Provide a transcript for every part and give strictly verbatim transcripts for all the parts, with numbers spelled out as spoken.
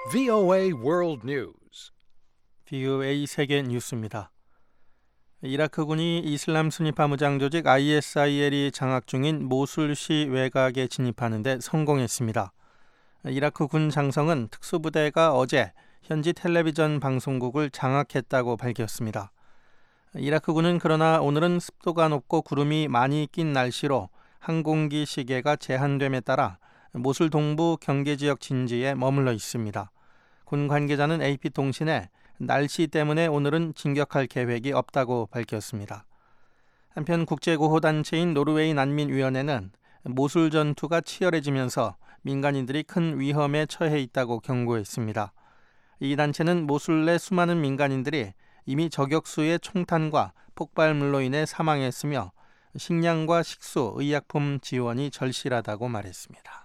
브이오에이 World News. 브이오에이 세계 뉴스입니다. 이라크군이 이슬람 순위파 무장 조직 아이에스아이엘이 장악 중인 모술시 외곽에 진입하는 데 성공했습니다. 이라크 군 장성은 특수부대가 어제 현지 텔레비전 방송국을 장악했다고 밝혔습니다. 이라크군은 그러나 오늘은 습도가 높고 구름이 많이 낀 날씨로 항공기 시계가 제한됨에 따라 모술 동부 경계지역 진지에 머물러 있습니다. 군 관계자는 에이피통신에 날씨 때문에 오늘은 진격할 계획이 없다고 밝혔습니다. 한편 국제구호단체인 노르웨이 난민위원회는 모술 전투가 치열해지면서 민간인들이 큰 위험에 처해 있다고 경고했습니다. 이 단체는 모술 내 수많은 민간인들이 이미 저격수의 총탄과 폭발물로 인해 사망했으며 식량과 식수, 의약품 지원이 절실하다고 말했습니다.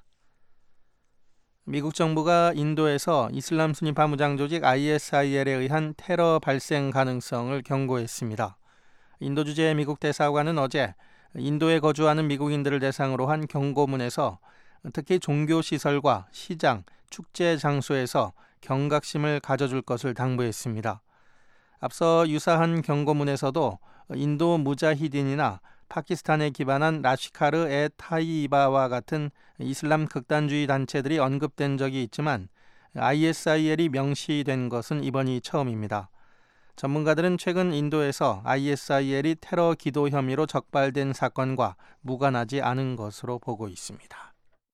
미국 정부가 인도에서 이슬람 순위파 무장 조직 아이에스아이엘에 의한 테러 발생 가능성을 경고했습니다. 인도 주재 미국 대사관은 어제 인도에 거주하는 미국인들을 대상으로 한 경고문에서 특히 종교시설과 시장, 축제 장소에서 경각심을 가져줄 것을 당부했습니다. 앞서 유사한 경고문에서도 인도 무자히딘이나 파키스탄에 기반한 라시카르 에 타이바와 같은 이슬람 극단주의 단체들이 언급된 적이 있지만 아이에스아이엘이 명시된 것은 이번이 처음입니다. 전문가들은 최근 인도에서 아이에스아이엘이 테러 기도 혐의로 적발된 사건과 무관하지 않은 것으로 보고 있습니다.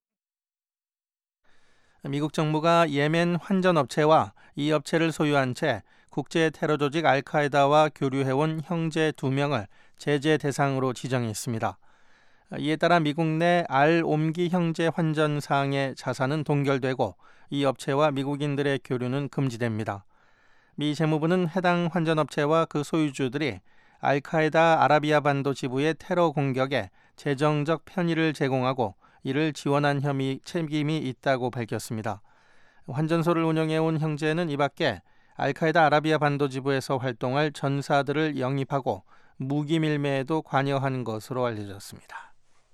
미국 정부가 예멘 환전업체와 이 업체를 소유한 채 국제 테러 조직 알카에다와 교류해온 형제 두 명을 제재 대상으로 지정했습니다. 이에 따라 미국 내 알-옴기 형제 환전사의 자산은 동결되고 이 업체와 미국인들의 교류는 금지됩니다. 미 재무부는 해당 환전업체와 그 소유주들이 알카에다 아라비아 반도 지부의 테러 공격에 재정적 편의를 제공하고 이를 지원한 혐의 책임이 있다고 밝혔습니다. 환전소를 운영해온 형제는 이 밖에 알카에다 아라비아 반도 지부에서 활동할 전사들을 영입하고 무기 밀매에도 관여한 것으로 알려졌습니다.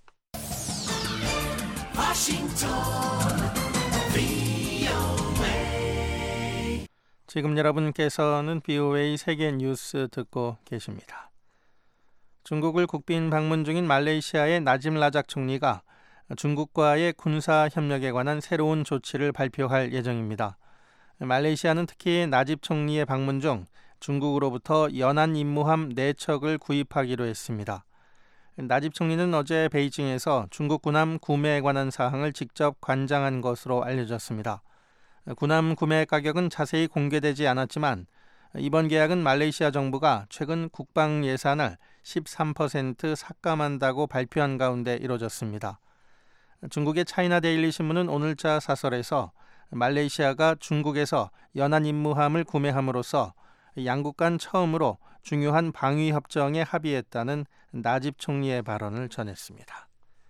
지금 여러분께서는 브이오에이 세계 뉴스 듣고 계십니다. 중국을 국빈 방문 중인 말레이시아의 나짐 라작 총리가 중국과의 군사 협력에 관한 새로운 조치를 발표할 예정입니다. 말레이시아는 특히 나집 총리의 방문 중 중국으로부터 연안 임무함 네 척을 구입하기로 했습니다. 나집 총리는 어제 베이징에서 중국 군함 구매에 관한 사항을 직접 관장한 것으로 알려졌습니다. 군함 구매 가격은 자세히 공개되지 않았지만 이번 계약은 말레이시아 정부가 최근 국방 예산을 십삼 퍼센트 삭감한다고 발표한 가운데 이뤄졌습니다. 중국의 차이나 데일리 신문은 오늘자 사설에서 말레이시아가 중국에서 연안 임무함을 구매함으로써 양국 간 처음으로 중요한 방위 협정에 합의했다는 나집 총리의 발언을 전했습니다.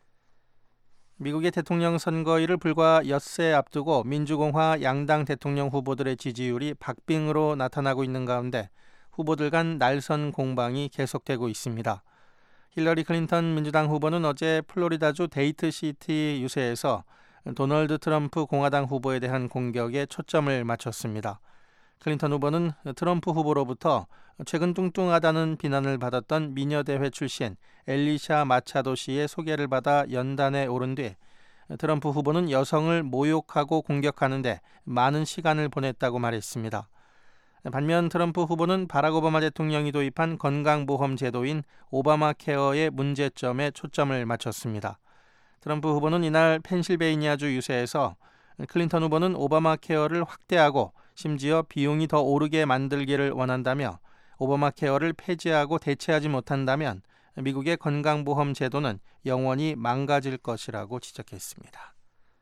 미국의 대통령 선거일을 불과 엿새 앞두고 민주공화 양당 대통령 후보들의 지지율이 박빙으로 나타나고 있는 가운데 후보들 간 날선 공방이 계속되고 있습니다. 힐러리 클린턴 민주당 후보는 어제 플로리다주 데이트시티 유세에서 도널드 트럼프 공화당 후보에 대한 공격에 초점을 맞췄습니다. 클린턴 후보는 트럼프 후보로부터 최근 뚱뚱하다는 비난을 받았던 미녀대회 출신 엘리샤 마차도 씨의 소개를 받아 연단에 오른 뒤 트럼프 후보는 여성을 모욕하고 공격하는데 많은 시간을 보냈다고 말했습니다. 반면 트럼프 후보는 바락 오바마 대통령이 도입한 건강보험 제도인 오바마 케어의 문제점에 초점을 맞췄습니다. 트럼프 후보는 이날 펜실베이니아주 유세에서 클린턴 후보는 오바마 케어를 확대하고 심지어 비용이 더 오르게 만들기를 원한다며 오바마 케어를 폐지하고 대체하지 못한다면 미국의 건강보험 제도는 영원히 망가질 것이라고 지적했습니다.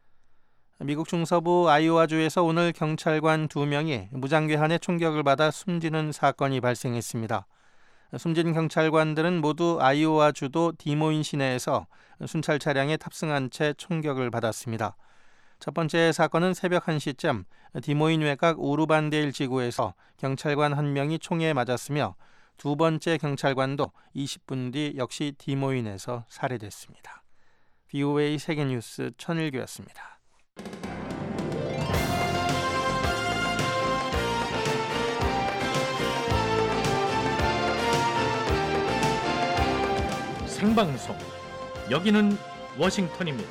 미국 중서부 아이오와주에서 오늘 경찰관 두 명이 무장괴한의 총격을 받아 숨지는 사건이 발생했습니다. 숨진 경찰관들은 모두 아이오와 주도 디모인 시내에서 순찰 차량에 탑승한 채 총격을 받았습니다. 첫 번째 사건은 새벽 한 시쯤 디모인 외곽 우르반데일 지구에서 경찰관 한 명이 총에 맞았으며 두 번째 경찰관도 이십 분 뒤 역시 디모인에서 살해됐습니다. 브이오에이 세계뉴스 천일규였습니다. 생방송. 여기는 워싱턴입니다.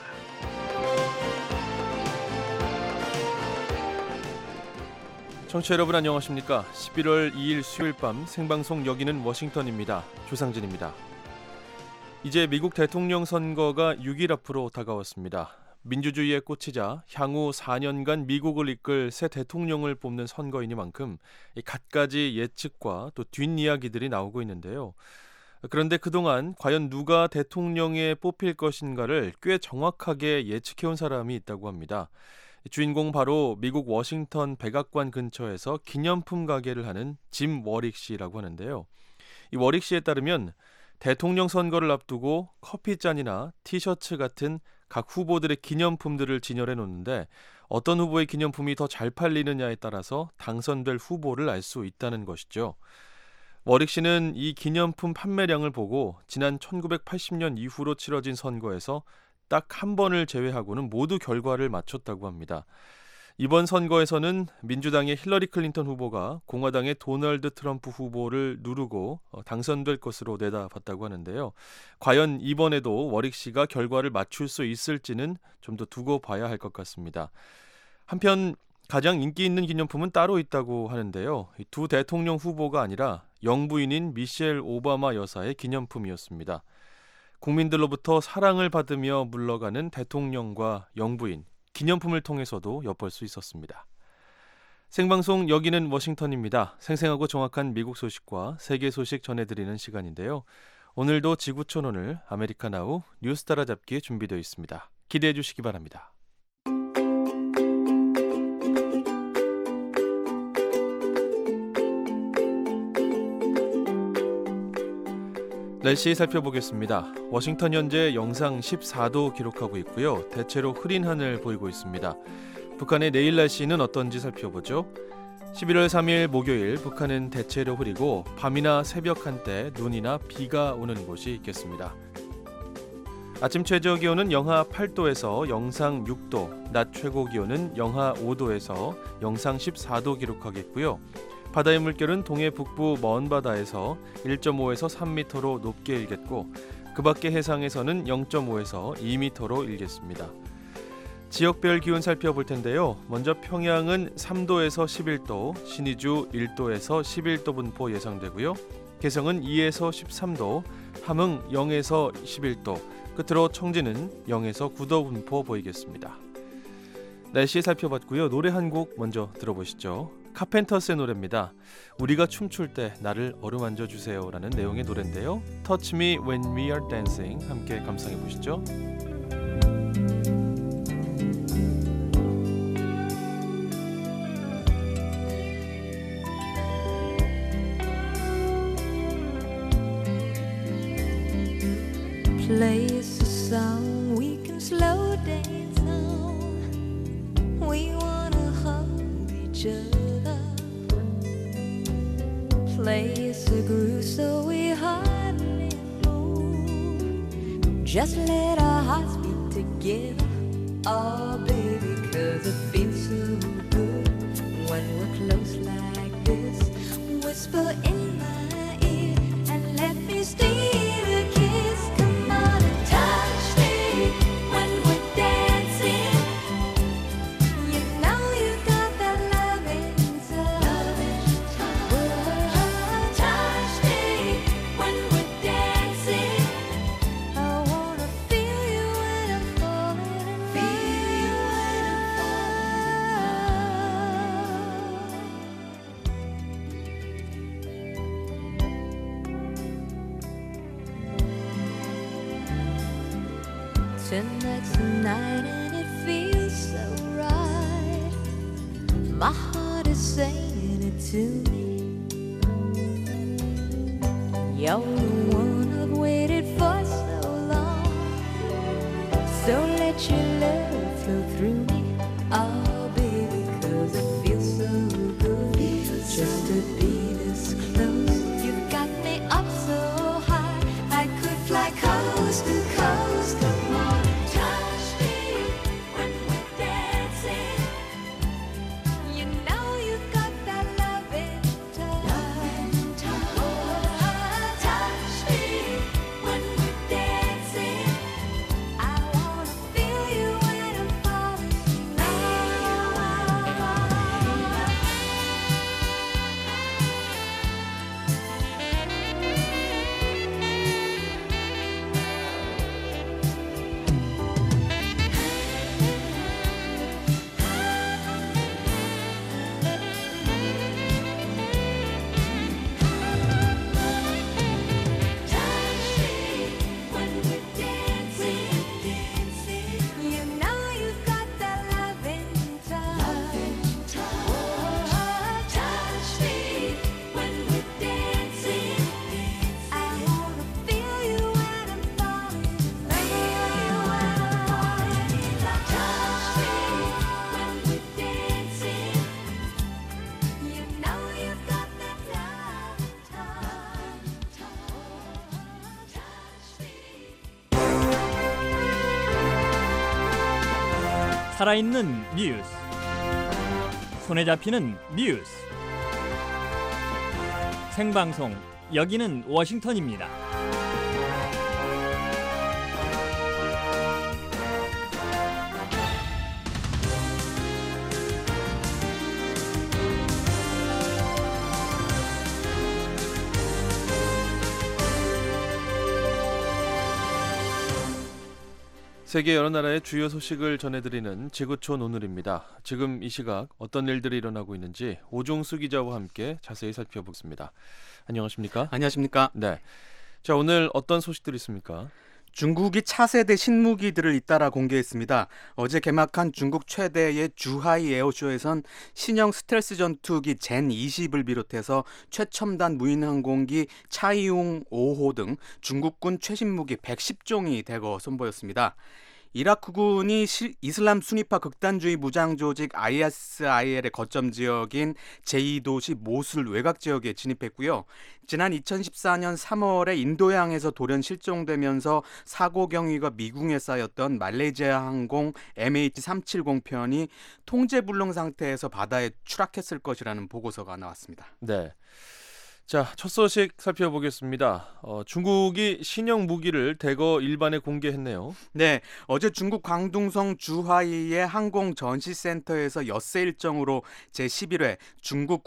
청취자 여러분 안녕하십니까? 십일월 이일 수요일 밤 생방송 여기는 워싱턴입니다. 조상진입니다. 이제 미국 대통령 선거가 육 일 앞으로 다가왔습니다. 민주주의의 꽃이자 향후 사 년간 미국을 이끌 새 대통령을 뽑는 선거이니만큼 갖가지 예측과 또 뒷이야기들이 나오고 있는데요. 그런데 그동안 과연 누가 대통령에 뽑힐 것인가를 꽤 정확하게 예측해온 사람이 있다고 합니다. 주인공 바로 미국 워싱턴 백악관 근처에서 기념품 가게를 하는 짐 워릭 씨라고 하는데요. 이 워릭 씨에 따르면 대통령 선거를 앞두고 커피잔이나 티셔츠 같은 각 후보들의 기념품들을 진열해 놓는데 어떤 후보의 기념품이 더 잘 팔리느냐에 따라서 당선될 후보를 알 수 있다는 것이죠. 워릭 씨는 이 기념품 판매량을 보고 지난 천구백팔십 년 이후로 치러진 선거에서 딱 한 번을 제외하고는 모두 결과를 맞췄다고 합니다. 이번 선거에서는 민주당의 힐러리 클린턴 후보가 공화당의 도널드 트럼프 후보를 누르고 당선될 것으로 내다봤다고 하는데요. 과연 이번에도 워릭 씨가 결과를 맞출 수 있을지는 좀 더 두고 봐야 할 것 같습니다. 한편 가장 인기 있는 기념품은 따로 있다고 하는데요. 두 대통령 후보가 아니라 영부인인 미셸 오바마 여사의 기념품이었습니다. 국민들로부터 사랑을 받으며 물러가는 대통령과 영부인, 기념품을 통해서도 엿볼 수 있었습니다. 생방송 여기는 워싱턴입니다. 생생하고 정확한 미국 소식과 세계 소식 전해드리는 시간인데요. 오늘도 지구촌오늘 아메리카나우 뉴스 따라잡기 준비되어 있습니다. 기대해 주시기 바랍니다. 날씨 살펴보겠습니다. 워싱턴 현재 영상 십사 도 기록하고 있고요. 대체로 흐린 하늘 보이고 있습니다. 북한의 내일 날씨는 어떤지 살펴보죠. 십일월 삼일 목요일 북한은 대체로 흐리고 밤이나 새벽 한때 눈이나 비가 오는 곳이 있겠습니다. 아침 최저 기온은 영하 팔 도에서 영상 육 도, 낮 최고 기온은 영하 오 도에서 영상 십사 도 기록하겠고요. 바다의 물결은 동해 북부 먼 바다에서 일 점 오에서 삼 미터로 높게 일겠고 그 밖의 해상에서는 영 점 오에서 이 미터로 일겠습니다. 지역별 기온 살펴볼 텐데요. 먼저 평양은 삼 도에서 십일 도, 신의주 일 도에서 십일 도 분포 예상되고요. 개성은 이에서 십삼 도, 함흥 영에서 십일 도, 끝으로 청진은 영에서 구 도 분포 보이겠습니다. 날씨 살펴봤고요. 노래 한 곡 먼저 들어보시죠. 카펜터스의 노래입니다. 우리가 춤출 때 나를 어루만져 주세요 라는 내용의 노래인데요. Touch me when we are dancing 함께 감상해 보시죠. Play us a song we can slow dance on. We wanna hold each other. Play us a groove so we hardly move. Just let our hearts beat together. Oh baby, 'cause it feels so good when we're close like this. Whisper in my ear and let me steal a kiss. Come on and touch me when we're dancing. You know you got that loving touch. Oh, touch me when we're dancing. I wanna feel you when I'm falling in love. Feel you when I'm Tonight's the night and it feels so right. My heart is saying it to me. You're the one I've waited for so long. So let your love flow through me. Oh baby, 'cause it feels so good just to be this close. You've got me up so high I could fly coast to coast. Come on, touch me when we're dancing. You know you've got that loving touch. Oh, touch me when we're dancing. 살아있는 뉴스, 손에 잡히는 뉴스, 생방송 여기는 워싱턴입니다. 세계 여러 나라의 주요 소식을 전해드리는 지구촌 오늘입니다. 지금 이 시각 어떤 일들이 일어나고 있는지 오종수 기자와 함께 자세히 살펴보겠습니다. 안녕하십니까? 안녕하십니까? 네. 자, 오늘 어떤 소식들이 있습니까? 중국이 차세대 신무기들을 잇따라 공개했습니다. 어제 개막한 중국 최대의 주하이 에어쇼에선 신형 스텔스 전투기 젠 이십을 비롯해서 최첨단 무인항공기 차이웅 오 호 등 중국군 최신무기 백십 종이 대거 선보였습니다. 이라크군이 이슬람 순위파 극단주의 무장 조직 아이에스아이엘의 거점 지역인 제이 도시 모술 외곽 지역에 진입했고요. 지난 이천십사 년 삼월에 인도양에서 돌연 실종되면서 사고 경위가 미궁에 쌓였던 말레이시아 항공 엠에이치 삼백칠십 편이 통제불능 상태에서 바다에 추락했을 것이라는 보고서가 나왔습니다. 네. 자, 첫 소식 살펴보겠습니다. 어, 중국이 신형 무기를 대거 일반에 공개했네요. 네, 어제 중국 광둥성 주하이의 항공 전시센터에서 엿새 일정으로 제십일 회 중국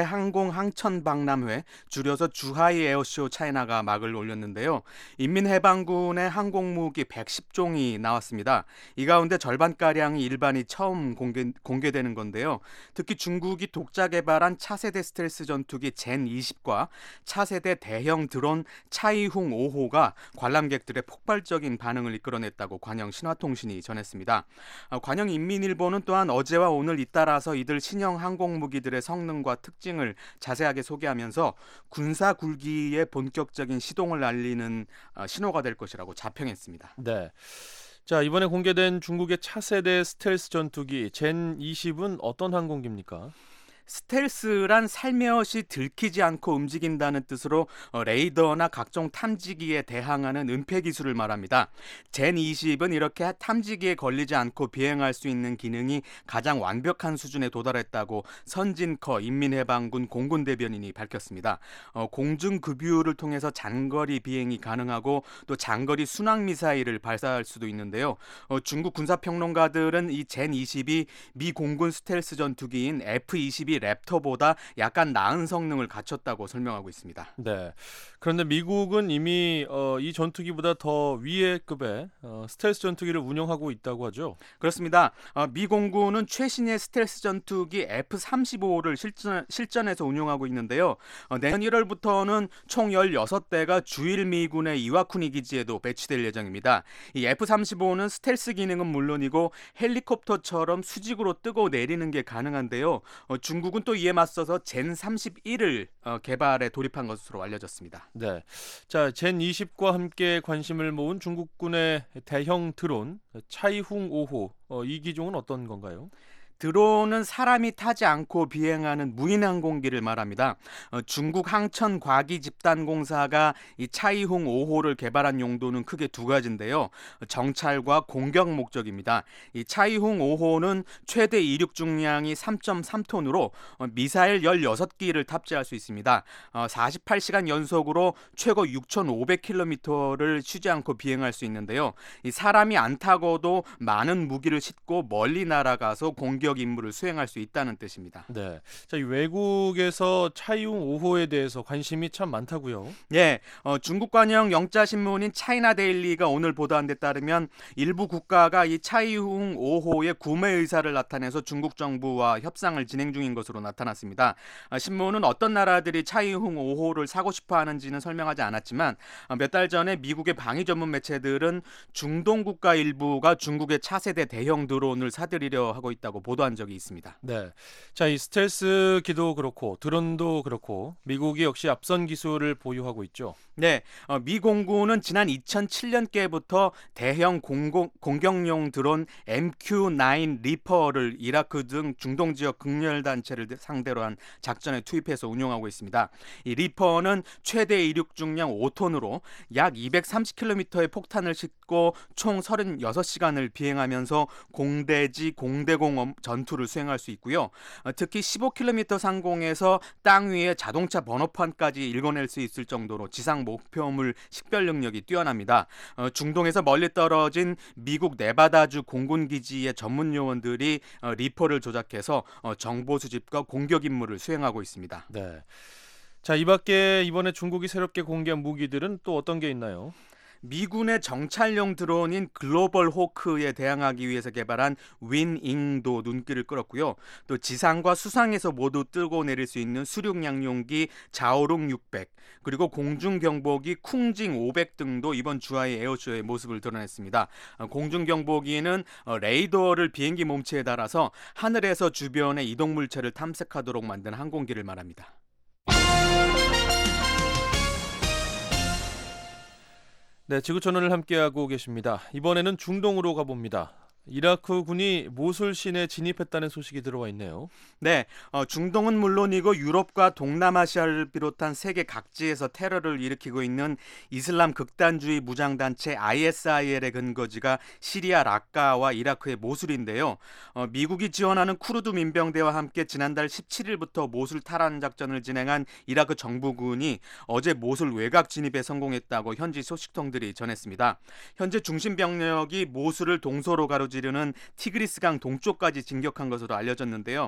국제항공항천박람회, 줄여서 주하이 에어쇼 차이나가 막을 올렸는데요. 인민해방군의 항공무기 백십 종이 나왔습니다. 이 가운데 절반가량이 일반이 처음 공개, 공개되는 건데요. 특히 중국이 독자 개발한 차세대 스텔스 전투기 젠 이십과 차세대 대형 드론 차이훈 오 호가 관람객들의 폭발적인 반응을 이끌어냈다고 관영 신화통신이 전했습니다. 관영 인민일보는 또한 어제와 오늘 잇따라서 이들 신형 항공무기들의 성능과 특징을 자세하게 소개하면서 군사 굴기의 본격적인 시동을 알리는 신호가 될 것이라고 자평했습니다. 네. 자, 이번에 공개된 중국의 차세대 스텔스 전투기 젠 이십은 어떤 항공기입니까? 스텔스란 살며시 들키지 않고 움직인다는 뜻으로 레이더나 각종 탐지기에 대항하는 은폐 기술을 말합니다. 젠 이십은 이렇게 탐지기에 걸리지 않고 비행할 수 있는 기능이 가장 완벽한 수준에 도달했다고 선진커 인민해방군 공군 대변인이 밝혔습니다. 어, 공중급유를 통해서 장거리 비행이 가능하고 또 장거리 순항미사일을 발사할 수도 있는데요. 어, 중국 군사평론가들은 이 젠 이십이 미 공군 스텔스 전투기인 에프 이십이 랩터보다 약간 나은 성능을 갖췄다고 설명하고 있습니다. 네. 그런데 미국은 이미 어, 이 전투기보다 더 위의 급의 어, 스텔스 전투기를 운영하고 있다고 하죠. 그렇습니다. 어, 미 공군은 최신의 스텔스 전투기 에프 삼십오를 실전, 실전에서 운용하고 있는데요. 어, 내년 일월부터는 총 열여섯 대가 주일 미군의 이와쿠니 기지에도 배치될 예정입니다. 이 에프 삼십오는 스텔스 기능은 물론이고 헬리콥터처럼 수직으로 뜨고 내리는 게 가능한데요. 어, 중국은 또 이에 맞서서 젠 삼십일을 어, 개발에 돌입한 것으로 알려졌습니다. 네. 자, 젠 이십과 함께 관심을 모은 중국군의 대형 드론 차이훈 오 호, 어, 이 기종은 어떤 건가요? 드론은 사람이 타지 않고 비행하는 무인 항공기를 말합니다. 어, 중국 항천과기집단공사가 이 차이훈 오 호를 개발한 용도는 크게 두 가지인데요. 정찰과 공격 목적입니다. 이 차이훈 오 호는 최대 이륙 중량이 삼 점 삼 톤으로 어, 미사일 열여섯 기를 탑재할 수 있습니다. 어, 사십팔 시간 연속으로 최고 육천오백 킬로미터를 쉬지 않고 비행할 수 있는데요. 이 사람이 안 타고도 많은 무기를 싣고 멀리 날아가서 공격 임무를 수행할 수 있다는 뜻입니다. 네. 자, 이 외국에서 차이훈 오 호에 대해서 관심이 참 많다고요. 예, 어, 중국 관영 영자 신문인 차이나 데일리가 오늘 보도한 데 따르면 일부 국가가 이 차이훈 오 호의 구매 의사를 나타내서 중국 정부와 협상을 진행 중인 것으로 나타났습니다. 어, 신문은 어떤 나라들이 차이훈 오 호를 사고 싶어 하는지는 설명하지 않았지만 어, 몇 달 전에 미국의 방위 전문 매체들은 중동 국가 일부가 중국의 차세대 대형 드론을 사들이려 하고 있다고 보도 보도한 적이 있습니다. 네. 자, 이 스텔스기도 그렇고 드론도 그렇고 미국이 역시 앞선 기술을 보유하고 있죠. 네, 어, 미 공군은 지난 이천칠 년께부터 대형 공공, 공격용 드론 엠큐 나인 리퍼를 이라크 등 중동 지역 극렬 단체를 상대로 한 작전에 투입해서 운용하고 있습니다. 이 리퍼는 최대 이륙 중량 오 톤으로 약 이백삼십 킬로미터의 폭탄을 싣고 총 삼십육 시간을 비행하면서 공대지 공대공 전투를 수행할 수 있고요. 어, 특히 십오 킬로미터 상공에서 땅 위에 자동차 번호판까지 읽어낼 수 있을 정도로 지상 목표물 식별 능력이 뛰어납니다. 어, 중동에서 멀리 떨어진 미국 네바다주 공군 기지의 전문 요원들이 어, 리퍼를 조작해서 어, 정보 수집과 공격 임무를 수행하고 있습니다. 네. 자, 이 밖에 이번에 중국이 새롭게 공개한 무기들은 또 어떤 게 있나요? 미군의 정찰용 드론인 글로벌 호크에 대항하기 위해서 개발한 윈잉도 눈길을 끌었고요. 또 지상과 수상에서 모두 뜨고 내릴 수 있는 수륙 양용기 자오룽 육백, 그리고 공중경보기 쿵징 오백 등도 이번 주하이 에어쇼의 모습을 드러냈습니다. 공중경보기는 레이더를 비행기 몸체에 달아서 하늘에서 주변의 이동물체를 탐색하도록 만든 항공기를 말합니다. 네, 지구촌을 함께하고 계십니다. 이번에는 중동으로 가봅니다. 이라크 군이 모술 시내에 진입했다는 소식이 들어와 있네요. 네, 어, 중동은 물론이고 유럽과 동남아시아를 비롯한 세계 각지에서 테러를 일으키고 있는 이슬람 극단주의 무장단체 아이에스아이엘의 근거지가 시리아 라카와 이라크의 모술인데요. 어, 미국이 지원하는 쿠르드 민병대와 함께 지난달 십칠 일부터 모술 탈환 작전을 진행한 이라크 정부군이 어제 모술 외곽 진입에 성공했다고 현지 소식통들이 전했습니다. 현재 중심 병력이 모술을 동서로 가로 지르는 티그리스강 동쪽까지 진격한 것으로 알려졌는데요.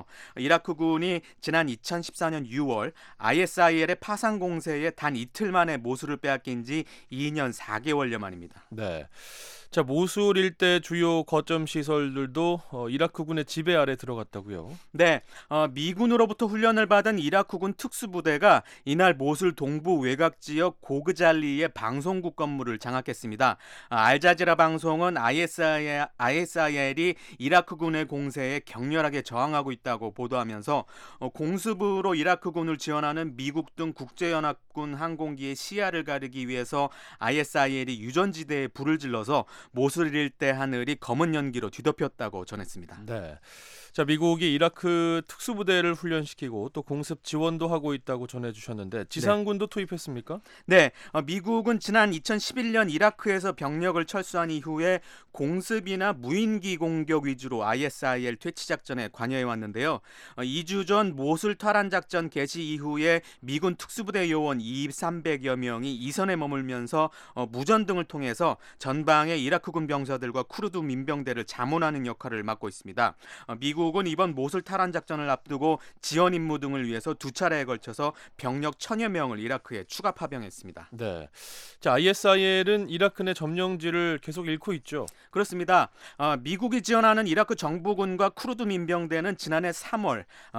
이라크군이 지난 이천십사 년 유월 아이에스아이엘의 파상 공세에 단 이틀 만에 모술을 빼앗긴 지 이 년 사 개월여 만입니다. 네. 자, 모술 일대 주요 거점 시설들도 어, 이라크군의 지배 아래 들어갔다고요? 네, 어, 미군으로부터 훈련을 받은 이라크군 특수부대가 이날 모술 동부 외곽 지역 고그잘리의 방송국 건물을 장악했습니다. 아, 알자지라 방송은 아이에스아이엘, 아이에스아이엘이 이라크군의 공세에 격렬하게 저항하고 있다고 보도하면서 어, 공습으로 이라크군을 지원하는 미국 등 국제연합군 항공기의 시야를 가리기 위해서 아이에스아이엘이 유전지대에 불을 질러서 모술 일대 하늘이 검은 연기로 뒤덮였다고 전했습니다. 네. 자, 미국이 이라크 특수부대를 훈련시키고 또 공습 지원도 하고 있다고 전해주셨는데 지상군도 네. 투입했습니까? 네, 어, 미국은 지난 이천십일 년 이라크에서 병력을 철수한 이후에 공습이나 무인기 공격 위주로 아이에스아이엘 퇴치 작전에 관여해 왔는데요. 어, 이 주 전 모술 탈환 작전 개시 이후에 미군 특수부대 요원 이천삼백여 명이 이선에 머물면서 어, 무전 등을 통해서 전방의 이라크군 병사들과 쿠르드 민병대를 자문하는 역할을 맡고 있습니다. 어, 미국 미국은 이번 모술 탈환 작전을 앞두고 지원 임무 등을 위해서 두 차례에 걸쳐서 병력 천여 명을 이라크에 추가 파병했습니다. 네. 자, 아이에스아이엘은 이라크 내 점령지를 계속 잃고 있죠. 그렇습니다. 어, 미국이 지원하는 이라크 정부군과 쿠르드 민병대는 지난해 삼월 어,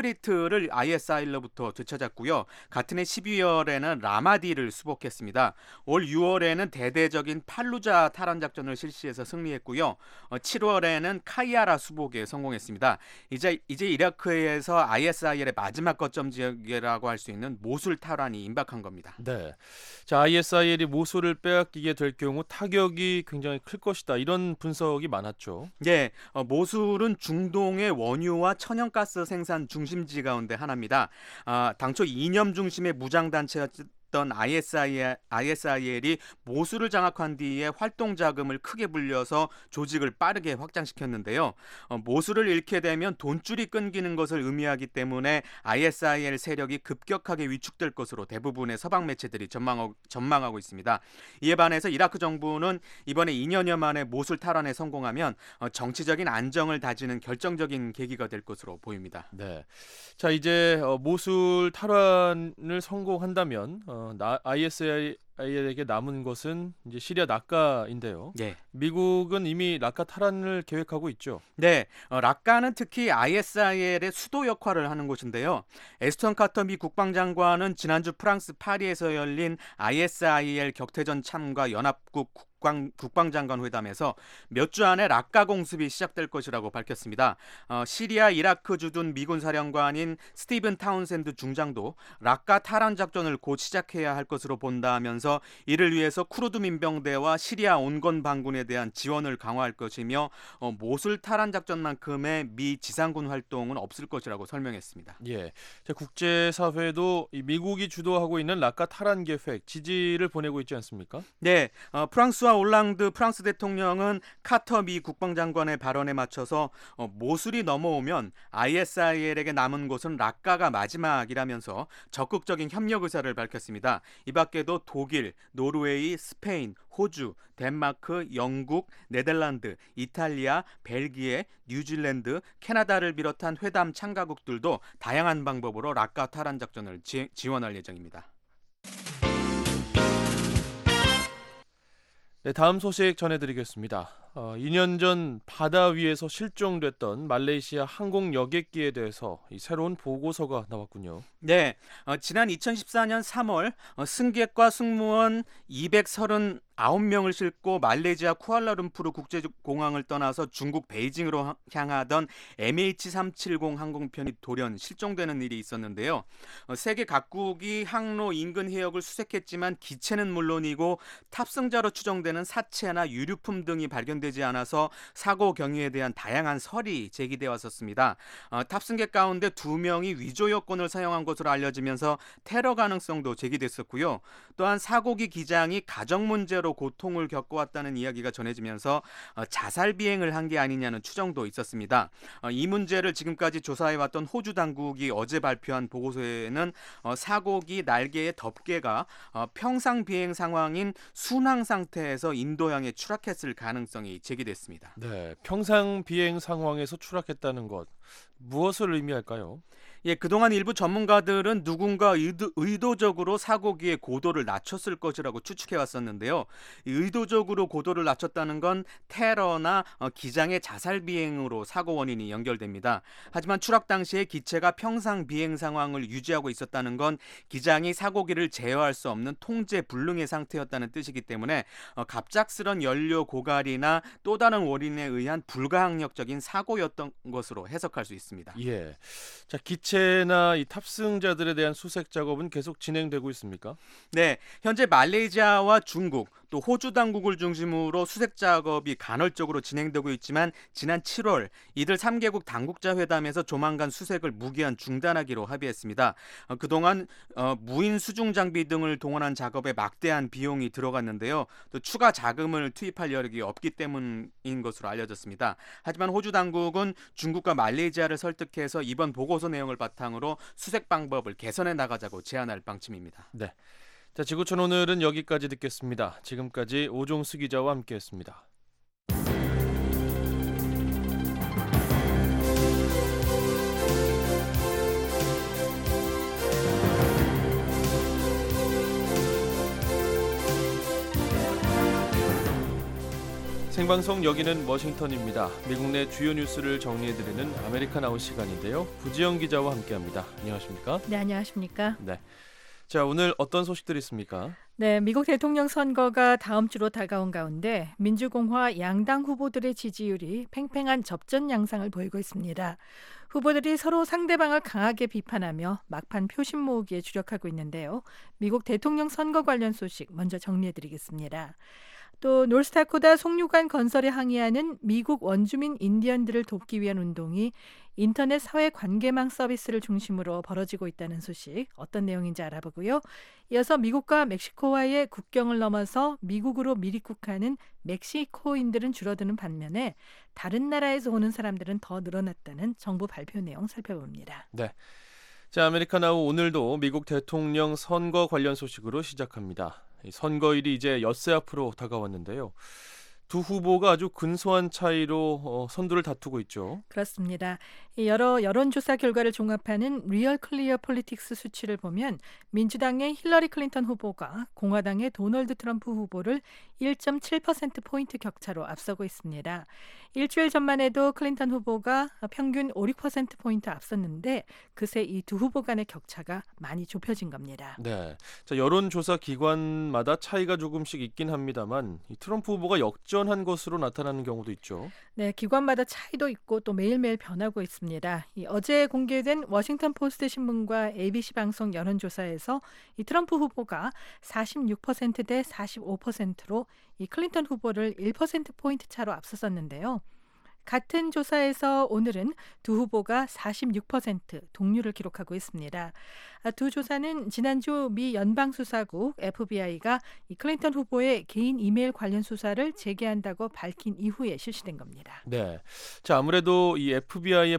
티크리트를 아이에스아이엘로부터 되찾았고요. 같은 해 십이월에는 라마디를 수복했습니다. 올 유월에는 대대적인 팔루자 탈환 작전을 실시해서 승리했고요. 어, 칠월에는 카이아라 수복에 성공했습니다. 이제 이제 이라크에서 아이에스아이엘의 마지막 거점 지역이라고 할 수 있는 모술 탈환이 임박한 겁니다. 네. 자, 아이에스아이엘이 모술을 빼앗기게 될 경우 타격이 굉장히 클 것이다. 이런 분석이 많았죠. 네, 어, 모술은 중동의 원유와 천연가스 생산 중심지 가운데 하나입니다. 아, 당초 이념 중심의 무장단체였 던 아이에스아이엘, 아이에스아이엘이 모술을 장악한 뒤에 활동 자금을 크게 불려서 조직을 빠르게 확장시켰는데요. 어, 모술을 잃게 되면 돈줄이 끊기는 것을 의미하기 때문에 아이에스아이엘 세력이 급격하게 위축될 것으로 대부분의 서방 매체들이 전망하고, 전망하고 있습니다. 이에 반해서 이라크 정부는 이번에 이 년여 만에 모술 탈환에 성공하면 어, 정치적인 안정을 다지는 결정적인 계기가 될 것으로 보입니다. 네. 자, 이제 어, 모술 탈환을 성공한다면 어, 아이에스아이엘이 아이에스아이엘에게 남은 것은 이제 시리아 라카인데요. 네. 미국은 이미 라카 탈환을 계획하고 있죠. 네, 어, 라카는 특히 아이에스아이엘의 수도 역할을 하는 곳인데요. 에스턴 카터 미 국방장관은 지난주 프랑스 파리에서 열린 아이에스아이엘 격퇴전 참가 연합국 국방, 국방장관 회담에서 몇 주 안에 라카 공습이 시작될 것이라고 밝혔습니다. 어, 시리아 이라크 주둔 미군 사령관인 스티븐 타운센드 중장도 라카 탈환 작전을 곧 시작해야 할 것으로 본다면서 이를 위해서 쿠르드 민병대와 시리아 온건 반군에 대한 지원을 강화할 것이며 어, 모술 탈환 작전만큼의 미 지상군 활동은 없을 것이라고 설명했습니다. 예, 자, 국제사회도 이 미국이 주도하고 있는 라카 탈환 계획 지지를 보내고 있지 않습니까? 네, 어, 프랑스와 올랑드 프랑스 대통령은 카터 미 국방장관의 발언에 맞춰서 어, 모술이 넘어오면 아이에스아이엘에게 남은 곳은 라카가 마지막이라면서 적극적인 협력 의사를 밝혔습니다. 이 밖에도 독일, 노르웨이, 스페인, 호주, 덴마크, 영국, 네덜란드, 이탈리아, 벨기에, 뉴질랜드, 캐나다를 비롯한 회담 참가국들도 다양한 방법으로 라카 탈환 작전을 지, 지원할 예정입니다. 네, 다음 소식 전해드리겠습니다. 어, 이 년 전 바다 위에서 실종됐던 말레이시아 항공 여객기에 대해서 이 새로운 보고서가 나왔군요. 네, 어, 지난 이천십사 년 삼월 어, 승객과 승무원 이백삼십구 명을 싣고 말레이시아 쿠알라룸푸르 국제공항을 떠나서 중국 베이징으로 향하던 엠에이치 삼백칠십 항공편이 돌연 실종되는 일이 있었는데요. 어, 세계 각국이 항로 인근 해역을 수색했지만 기체는 물론이고 탑승자로 추정되는 사체나 유류품 등이 발견되지 않아서 사고 경위에 대한 다양한 설이 제기되어 왔었습니다. 어, 탑승객 가운데 두 명이 위조 여권을 사용한 것으로 알려지면서 테러 가능성도 제기됐었고요. 또한 사고기 기장이 가정 문제로 고통을 겪어왔다는 이야기가 전해지면서 어, 자살 비행을 한 게 아니냐는 추정도 있었습니다. 어, 이 문제를 지금까지 조사해왔던 호주 당국이 어제 발표한 보고서에는 어, 사고기 날개의 덮개가 어, 평상 비행 상황인 순항 상태에서 인도양에 추락했을 가능성이 제기됐습니다. 네, 평상 비행 상황에서 추락했다는 것 무엇을 의미할까요? 예, 그동안 일부 전문가들은 누군가 의도, 의도적으로 사고기의 고도를 낮췄을 것이라고 추측해 왔었는데요. 의도적으로 고도를 낮췄다는 건 테러나 어, 기장의 자살 비행으로 사고 원인이 연결됩니다. 하지만 추락 당시에 기체가 평상 비행 상황을 유지하고 있었다는 건 기장이 사고기를 제어할 수 없는 통제 불능의 상태였다는 뜻이기 때문에 어, 갑작스런 연료 고갈이나 또 다른 원인에 의한 불가항력적인 사고였던 것으로 해석할 수 있습니다. 예, 자, 기체나 이 탑승자들에 대한 수색 작업은 계속 진행되고 있습니까? 네, 현재 말레이시아와 중국 또 호주 당국을 중심으로 수색 작업이 간헐적으로 진행되고 있지만 지난 칠월 이들 삼 개국 당국자 회담에서 조만간 수색을 무기한 중단하기로 합의했습니다. 어, 그동안 어, 무인 수중 장비 등을 동원한 작업에 막대한 비용이 들어갔는데요. 또 추가 자금을 투입할 여력이 없기 때문인 것으로 알려졌습니다. 하지만 호주 당국은 중국과 말레이시아를 설득해서 이번 보고서 내용을 바탕으로 수색 방법을 개선해 나가자고 제안할 방침입니다. 네. 자, 지구촌 오늘은 여기까지 듣겠습니다. 지금까지 오종수 기자와 함께했습니다. 생방송 여기는 워싱턴입니다. 미국 내 주요 뉴스를 정리해드리는 아메리칸 아웃 시간인데요. 부지영 기자와 함께합니다. 안녕하십니까? 네, 안녕하십니까? 네. 자, 오늘 어떤 소식들이 있습니까? 네, 미국 대통령 선거가 다음 주로 다가온 가운데 민주공화 양당 후보들의 지지율이 팽팽한 접전 양상을 보이고 있습니다. 후보들이 서로 상대방을 강하게 비판하며 막판 표심 모으기에 주력하고 있는데요. 미국 대통령 선거 관련 소식 먼저 정리해드리겠습니다. 또 노스다코다 송유관 건설에 항의하는 미국 원주민 인디언들을 돕기 위한 운동이 인터넷 사회관계망 서비스를 중심으로 벌어지고 있다는 소식, 어떤 내용인지 알아보고요. 이어서 미국과 멕시코와의 국경을 넘어서 미국으로 밀입국하는 멕시코인들은 줄어드는 반면에 다른 나라에서 오는 사람들은 더 늘어났다는 정부 발표 내용 살펴봅니다. 네. 자, 아메리칸 아웃 오늘도 미국 대통령 선거 관련 소식으로 시작합니다. 선거일이 이제 엿새 앞으로 다가왔는데요. 두 후보가 아주 근소한 차이로 어, 선두를 다투고 있죠. 그렇습니다. 이 여러 여론조사 결과를 종합하는 리얼 클리어 폴리틱스 수치를 보면 민주당의 힐러리 클린턴 후보가 공화당의 도널드 트럼프 후보를 일 점 칠 퍼센트포인트 격차로 앞서고 있습니다. 일주일 전만 해도 클린턴 후보가 평균 오, 육 퍼센트포인트 앞섰는데 그새 이 두 후보 간의 격차가 많이 좁혀진 겁니다. 네, 자, 여론조사 기관마다 차이가 조금씩 있긴 합니다만 이 트럼프 후보가 역전한 것으로 나타나는 경우도 있죠. 네, 기관마다 차이도 있고 또 매일매일 변하고 있습니다. 이 어제 공개된 워싱턴 포스트 신문과 에이비씨 방송 여론조사에서 이 트럼프 후보가 사십육 퍼센트 대 사십오 퍼센트로 이 클린턴 후보를 일 퍼센트포인트 차로 앞섰었는데요. 같은 조사에서 오늘은 두 후보가 사십육 퍼센트 동률을 기록하고 있습니다. 두 조사는 지난주 미 연방수사국 에프비아이가 이 클린턴 후보의 개인 이메일 관련 수사를 재개한다고 밝힌 이후에 실시된 겁니다. 네, 자 아무래도 이 에프비아이의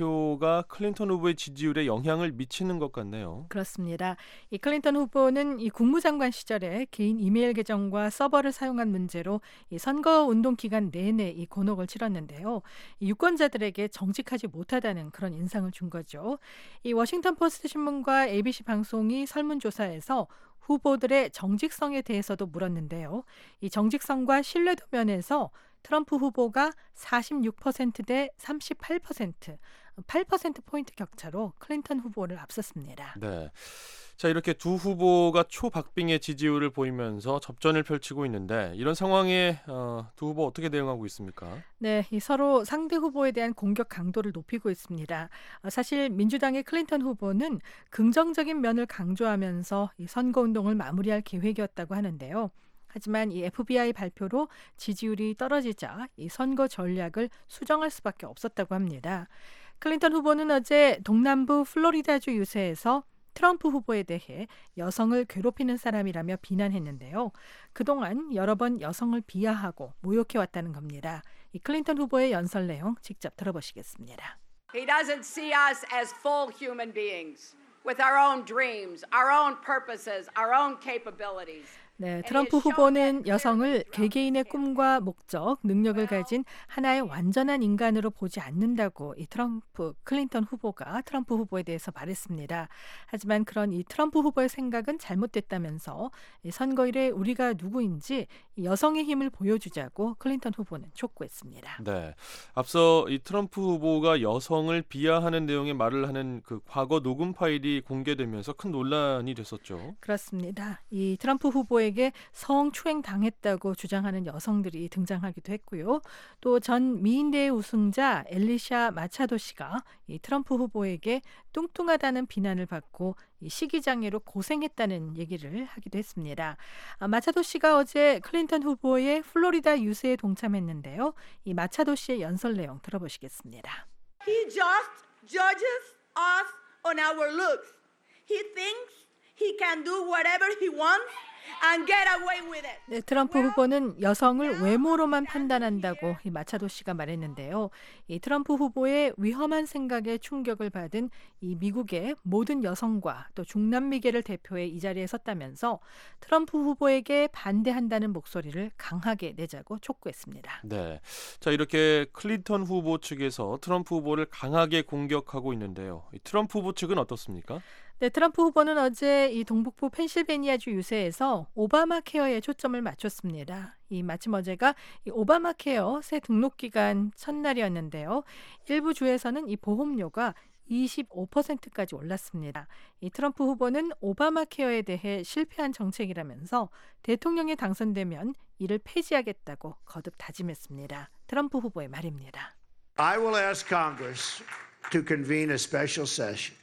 발표가 클린턴 후보의 지지율에 영향을 미치는 것 같네요. 그렇습니다. 이 클린턴 후보는 이 국무장관 시절에 개인 이메일 계정과 서버를 사용한 문제로 이 선거 운동 기간 내내 이 곤혹을 치렀는데요. 이 유권자들에게 정직하지 못하다는 그런 인상을 준 거죠. 이 워싱턴 포스트 신문과 에이비씨 방송이 설문조사에서 후보들의 정직성에 대해서도 물었는데요. 이 정직성과 신뢰도 면에서 트럼프 후보가 사십육 퍼센트 대 삼십팔 퍼센트, 팔 퍼센트포인트 격차로 클린턴 후보를 앞섰습니다. 네. 자, 이렇게 두 후보가 초박빙의 지지율을 보이면서 접전을 펼치고 있는데 이런 상황에 어, 두 후보 어떻게 대응하고 있습니까? 네, 이 서로 상대 후보에 대한 공격 강도를 높이고 있습니다. 어, 사실 민주당의 클린턴 후보는 긍정적인 면을 강조하면서 이 선거운동을 마무리할 계획이었다고 하는데요. 하지만 이 에프비아이 발표로 지지율이 떨어지자 이 선거 전략을 수정할 수밖에 없었다고 합니다. 클린턴 후보는 어제 동남부 플로리다주 유세에서 트럼프 후보에 대해 여성을 괴롭히는 사람이라며 비난했는데요. 그동안 여러 번 여성을 비하하고 모욕해왔다는 겁니다. 이 클린턴 후보의 연설 내용 직접 들어보시겠습니다. He doesn't see us as full human beings with our own dreams, our own purposes, our own capabilities. 네, 트럼프 후보는 여성을 개개인의 꿈과 목적, 능력을 가진 하나의 완전한 인간으로 보지 않는다고 이 트럼프, 클린턴 후보가 트럼프 후보에 대해서 말했습니다. 하지만 그런 이 트럼프 후보의 생각은 잘못됐다면서 이 선거일에 우리가 누구인지 여성의 힘을 보여주자고 클린턴 후보는 촉구했습니다. 네, 앞서 이 트럼프 후보가 여성을 비하하는 내용의 말을 하는 그 과거 녹음 파일이 공개되면서 큰 논란이 됐었죠. 그렇습니다. 이 트럼프 후보의 에게 성추행 당했다고 주장하는 여성들이 등장하기도 했고요. 또 전 미인대회 우승자 엘리샤 마차도 씨가 이 트럼프 후보에게 뚱뚱하다는 비난을 받고 이 식이장애로 고생했다는 얘기를 하기도 했습니다. 아, 마차도 씨가 어제 클린턴 후보의 플로리다 유세에 동참했는데요. 이 마차도 씨의 연설 내용 들어보시겠습니다. He just judges us on our looks. He thinks he can do whatever he wants. And get away with it. 네, 트럼프 후보는 여성을 외모로만 판단한다고 이 마차도 씨가 말했는데요. 이 트럼프 후보의 위험한 생각에 충격을 받은 이 미국의 모든 여성과 또 중남미계를 대표해 이 자리에 섰다면서 트럼프 후보에게 반대한다는 목소리를 강하게 내자고 촉구했습니다. 네, 자 이렇게 클린턴 후보 측에서 트럼프 후보를 강하게 공격하고 있는데요. 이 트럼프 후보 측은 어떻습니까? 네, 트럼프 후보는 어제 이 동북부 펜실베니아주 유세에서 오바마 케어에 초점을 맞췄습니다. 이 마침 어제가 이 오바마 케어 새 등록 기간 첫날이었는데요. 일부 주에서는 이 보험료가 이십오 퍼센트까지 올랐습니다. 이 트럼프 후보는 오바마 케어에 대해 실패한 정책이라면서 대통령에 당선되면 이를 폐지하겠다고 거듭 다짐했습니다. 트럼프 후보의 말입니다. I will ask Congress to convene a special session.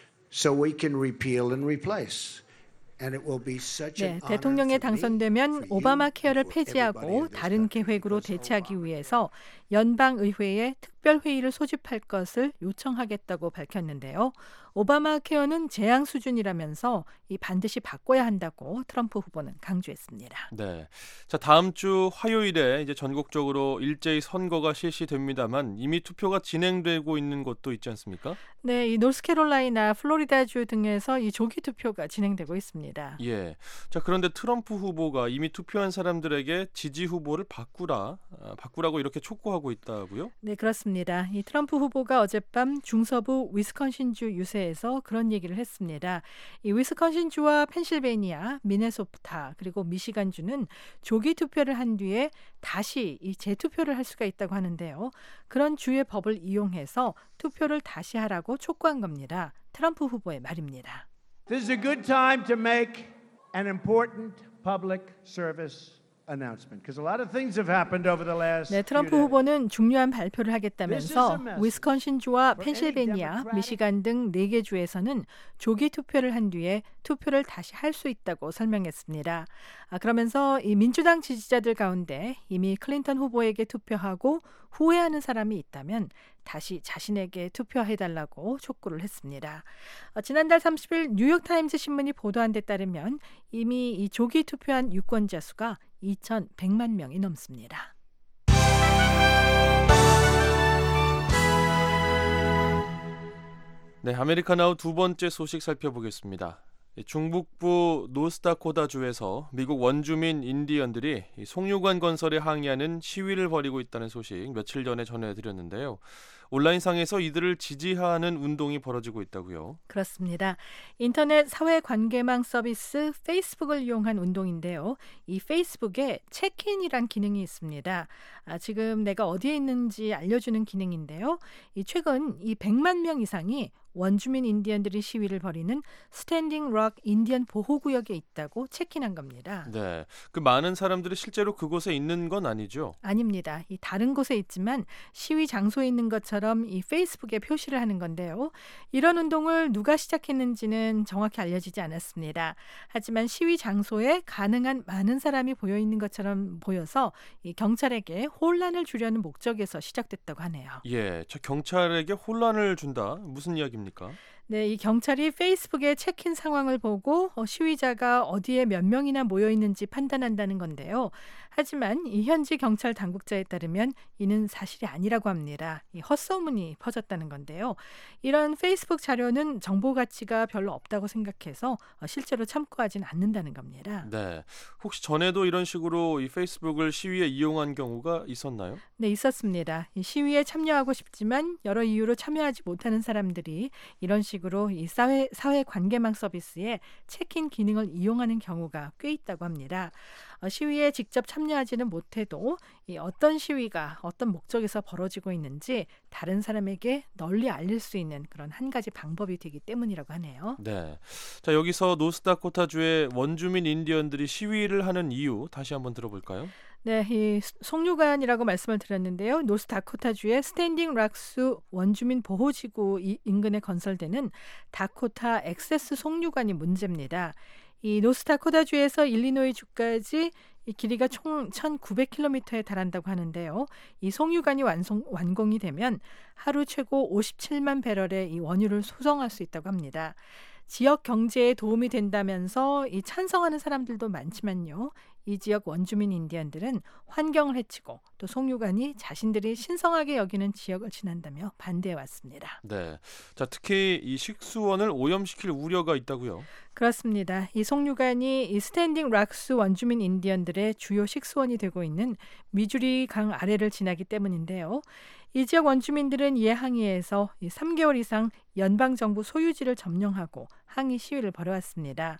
So we can repeal and replace. And it will be such an 네, 대통령에 당선되면 오바마 케어를 폐지하고 다른 계획으로 대체하기 위해서 연방의회에 특별회의를 소집할 것을 요청하겠다고 밝혔는데요. 오바마 케어는 재앙 수준이라면서 이 반드시 바꿔야 한다고 트럼프 후보는 강조했습니다. 네. 자, 다음 주 화요일에 이제 전국적으로 일제히 선거가 실시됩니다만 이미 투표가 진행되고 있는 곳도 있지 않습니까? 네, 이 노스캐롤라이나, 플로리다주 등에서 이 조기 투표가 진행되고 있습니다. 예. 자, 그런데 트럼프 후보가 이미 투표한 사람들에게 지지 후보를 바꾸라, 아, 바꾸라고 이렇게 촉구하고 있다고요? 네, 그렇습니다. 이 트럼프 후보가 어젯밤 중서부 위스콘신주 유세에서 그런 얘기를 했습니다. 이 위스콘신주와 펜실베이니아, 미네소타 그리고 미시간주는 조기 투표를 한 뒤에 다시 이 재투표를 할 수가 있다고 하는데요. 그런 주의 법을 이용해서 투표를 다시 하라고 촉구한 겁니다. 트럼프 후보의 말입니다. This is a good time to make an important public service announcement because a lot of things have happened over the last 네, 트럼프 few days. 후보는 중요한 발표를 하겠다면서 위스콘신주와 펜실베니아, 미시간 등 네 개 주에서는 조기 투표를 한 뒤에 투표를 다시 할 수 있다고 설명했습니다. 아, 그러면서 이 민주당 지지자들 가운데 이미 클린턴 후보에게 투표하고 후회하는 사람이 있다면 다시 자신에게 투표해달라고 촉구를 했습니다. 어, 지난달 삼십 일 뉴욕타임즈 신문이 보도한 데 따르면 이미 이 조기 투표한 유권자 수가 이천백만 명이 넘습니다. 네, 아메리카나우 두 번째 소식 살펴보겠습니다. 중북부 노스다코다주에서 미국 원주민 인디언들이 송유관 건설에 항의하는 시위를 벌이고 있다는 소식 며칠 전에 전해드렸는데요. 온라인상에서 이들을 지지하는 운동이 벌어지고 있다고요? 그렇습니다. 인터넷 사회관계망 서비스 페이스북을 이용한 운동인데요. 이 페이스북에 체크인이란 기능이 있습니다. 아, 지금 내가 어디에 있는지 알려주는 기능인데요. 이 최근 이 백만 명 이상이 원주민 인디언들이 시위를 벌이는 스탠딩 록 인디언 보호구역에 있다고 체크인한 겁니다. 네, 그 많은 사람들이 실제로 그곳에 있는 건 아니죠? 아닙니다. 이 다른 곳에 있지만 시위 장소에 있는 것처럼 이 페이스북에 표시를 하는 건데요. 이런 운동을 누가 시작했는지는 정확히 알려지지 않았습니다. 하지만 시위 장소에 가능한 많은 사람이 보여 있는 것처럼 보여서 이 경찰에게 혼란을 주려는 목적에서 시작됐다고 하네요. 예, 저 경찰에게 혼란을 준다? 무슨 이야기입니까? 네, 이 경찰이 페이스북의 체크인 상황을 보고 어, 시위자가 어디에 몇 명이나 모여 있는지 판단한다는 건데요. 하지만 이 현지 경찰 당국자에 따르면 이는 사실이 아니라고 합니다. 이 헛소문이 퍼졌다는 건데요. 이런 페이스북 자료는 정보 가치가 별로 없다고 생각해서 어, 실제로 참고하진 않는다는 겁니다. 네, 혹시 전에도 이런 식으로 이 페이스북을 시위에 이용한 경우가 있었나요? 네, 있었습니다. 이 시위에 참여하고 싶지만 여러 이유로 참여하지 못하는 사람들이 이런 식으로 이 사회 사회 관계망 서비스에 체크인 기능을 이용하는 경우가 꽤 있다고 합니다. 어, 시위에 직접 참여하지는 못해도 이 어떤 시위가 어떤 목적에서 벌어지고 있는지 다른 사람에게 널리 알릴 수 있는 그런 한 가지 방법이 되기 때문이라고 하네요. 네, 자 여기서 노스다코타주의 원주민 인디언들이 시위를 하는 이유 다시 한번 들어볼까요? 네, 이 송유관이라고 말씀을 드렸는데요. 노스다코타주의 스탠딩 락스 원주민 보호지구 인근에 건설되는 다코타 액세스 송유관이 문제입니다. 이 노스다코타주에서 일리노이주까지 이 길이가 총 천구백 킬로미터에 달한다고 하는데요. 이 송유관이 완성, 완공이 되면 하루 최고 오십칠만 배럴의 이 원유를 소성할 수 있다고 합니다. 지역 경제에 도움이 된다면서 이 찬성하는 사람들도 많지만요. 이 지역 원주민 인디언들은 환경을 해치고 또 송유관이 자신들이 신성하게 여기는 지역을 지난다며 반대해 왔습니다. 네, 자 특히 이 식수원을 오염시킬 우려가 있다고요? 그렇습니다. 이 송유관이 이 스탠딩 락스 원주민 인디언들의 주요 식수원이 되고 있는 미주리 강 아래를 지나기 때문인데요. 이 지역 원주민들은 이에 항의해서 이 삼 개월 이상 연방정부 소유지를 점령하고 항의 시위를 벌여왔습니다.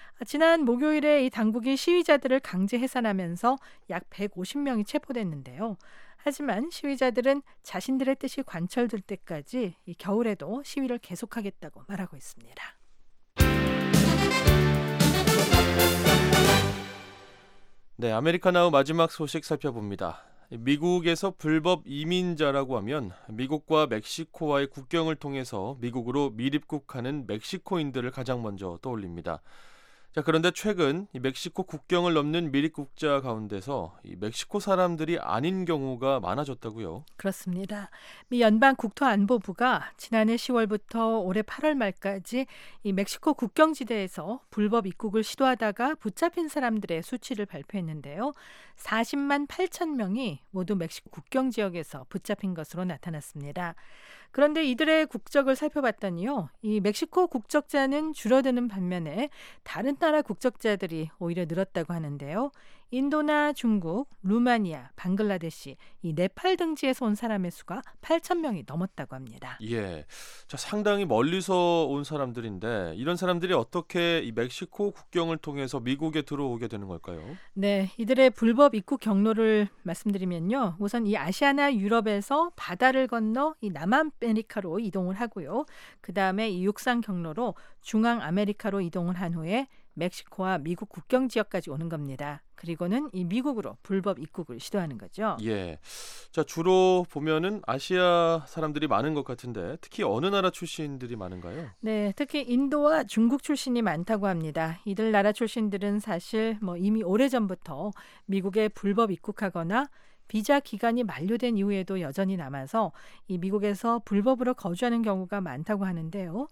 지난 목요일에 이 당국이 시위자들을 강제 해산하면서 약 백오십 명이 체포됐는데요. 하지만 시위자들은 자신들의 뜻이 관철될 때까지 이 겨울에도 시위를 계속하겠다고 말하고 있습니다. 네, 아메리카나우 마지막 소식 살펴봅니다. 미국에서 불법 이민자라고 하면 미국과 멕시코와의 국경을 통해서 미국으로 밀입국하는 멕시코인들을 가장 먼저 떠올립니다. 자, 그런데 최근 이 멕시코 국경을 넘는 미립국자 가운데서 이 멕시코 사람들이 아닌 경우가 많아졌다고요. 그렇습니다. 미 연방 국토안보부가 지난해 시월부터 올해 팔월 말까지 이 멕시코 국경지대에서 불법 입국을 시도하다가 붙잡힌 사람들의 수치를 발표했는데요. 사십만 팔천 명이 모두 멕시코 국경 지역에서 붙잡힌 것으로 나타났습니다. 그런데 이들의 국적을 살펴봤더니요, 이 멕시코 국적자는 줄어드는 반면에 다른 나라 국적자들이 오히려 늘었다고 하는데요. 인도나 중국, 루마니아, 방글라데시, 이 네팔 등지에서 온 사람의 수가 팔천 명이 넘었다고 합니다. 예, 자, 상당히 멀리서 온 사람들인데 이런 사람들이 어떻게 이 멕시코 국경을 통해서 미국에 들어오게 되는 걸까요? 네, 이들의 불법 입국 경로를 말씀드리면요. 우선 이 아시아나 유럽에서 바다를 건너 이 남아메리카로 이동을 하고요. 그 다음에 이 육상 경로로 중앙 아메리카로 이동을 한 후에 멕시코와 미국 국경 지역까지 오는 겁니다. 그리고는 이 미국으로 불법 입국을 시도하는 거죠. 예, 자, 주로 보면은 아시아 사람들이 많은 것 같은데 특히 어느 나라 출신들이 많은가요? 네, 특히 인도와 중국 출신이 많다고 합니다. 이들 나라 출신들은 사실 뭐 이미 오래전부터 미국에 불법 입국하거나 비자 기간이 만료된 이후에도 여전히 남아서 이 미국에서 불법으로 거주하는 경우가 많다고 하는데요.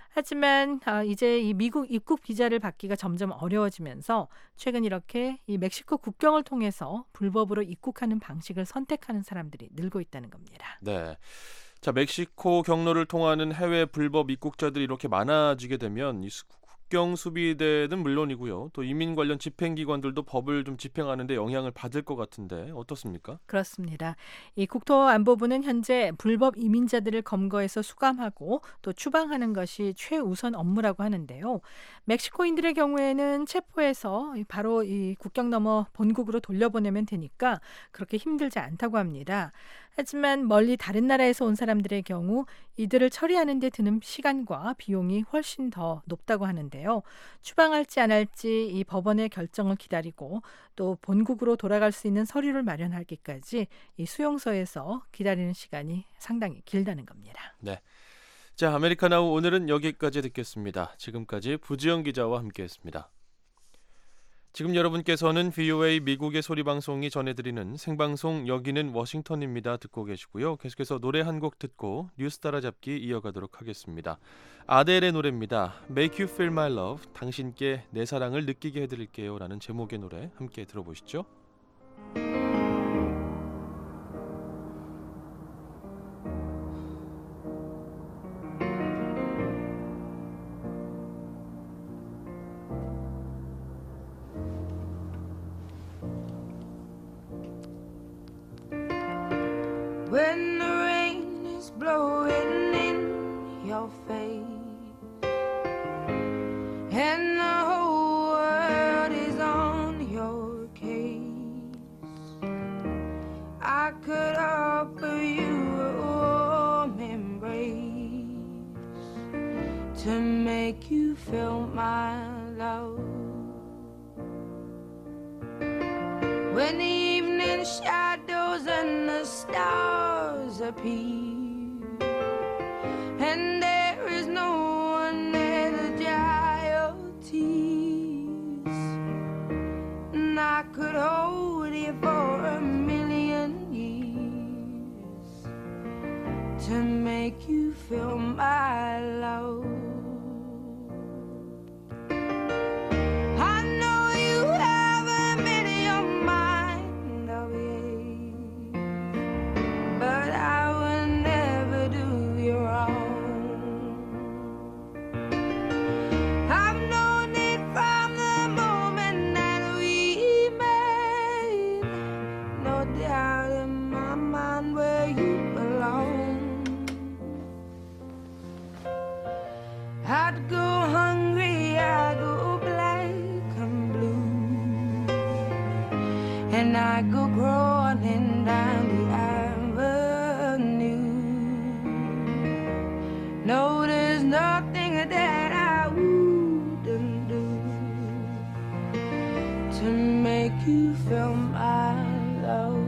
하지만 아, 이제 이 미국 입국 비자를 받기가 점점 어려워지면서 최근 이렇게 이 멕시코 국경을 통해서 불법으로 입국하는 방식을 선택하는 사람들이 늘고 있다는 겁니다. 네. 자, 멕시코 경로를 통하는 해외 불법 입국자들이 이렇게 많아지게 되면 이 수- 국경 수비대는 물론이고요. 또 이민 관련 집행기관들도 법을 좀 집행하는 데 영향을 받을 것 같은데 어떻습니까? 그렇습니다. 이 국토안보부는 현재 불법 이민자들을 검거해서 수감하고 또 추방하는 것이 최우선 업무라고 하는데요. 멕시코인들의 경우에는 체포해서 바로 이 국경 넘어 본국으로 돌려보내면 되니까 그렇게 힘들지 않다고 합니다. 하지만 멀리 다른 나라에서 온 사람들의 경우 이들을 처리하는 데 드는 시간과 비용이 훨씬 더 높다고 하는데요. 추방할지 안 할지 이 법원의 결정을 기다리고 또 본국으로 돌아갈 수 있는 서류를 마련하기까지 이 수용소에서 기다리는 시간이 상당히 길다는 겁니다. 네. 자, 아메리카나우 오늘은 여기까지 듣겠습니다. 지금까지 부지영 기자와 함께했습니다. 지금 여러분께서는 브이오에이 미국의 소리방송이 전해드리는 생방송 여기는 워싱턴입니다 듣고 계시고요. 계속해서 노래 한 곡 듣고 뉴스 따라잡기 이어가도록 하겠습니다. 아델의 노래입니다. Make You Feel My Love, 당신께 내 사랑을 느끼게 해드릴게요 라는 제목의 노래 함께 들어보시죠. When the rain is blowing in your face and the whole world is on your case, I could offer you a warm embrace to make you feel my love. When the evening shadows and the stars appear and there is no one there to dry your tears, and I could hold you for a million years to make you feel my love. I know you haven't made your mind up yet, but I will never do you wrong. I've known it from the moment that we met, no doubt in my mind where you belong. I'd go hungry, I'd go black and blue, and I'd go crawling down the avenue. No, there's nothing that I wouldn't do to make you feel my love.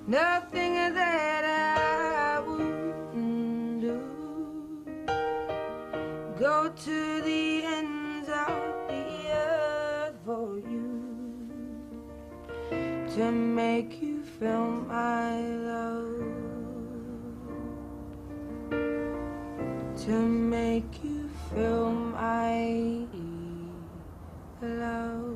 nothing that I wouldn't do. Go to the ends of the earth for you, to make you feel my love, to make you feel my love.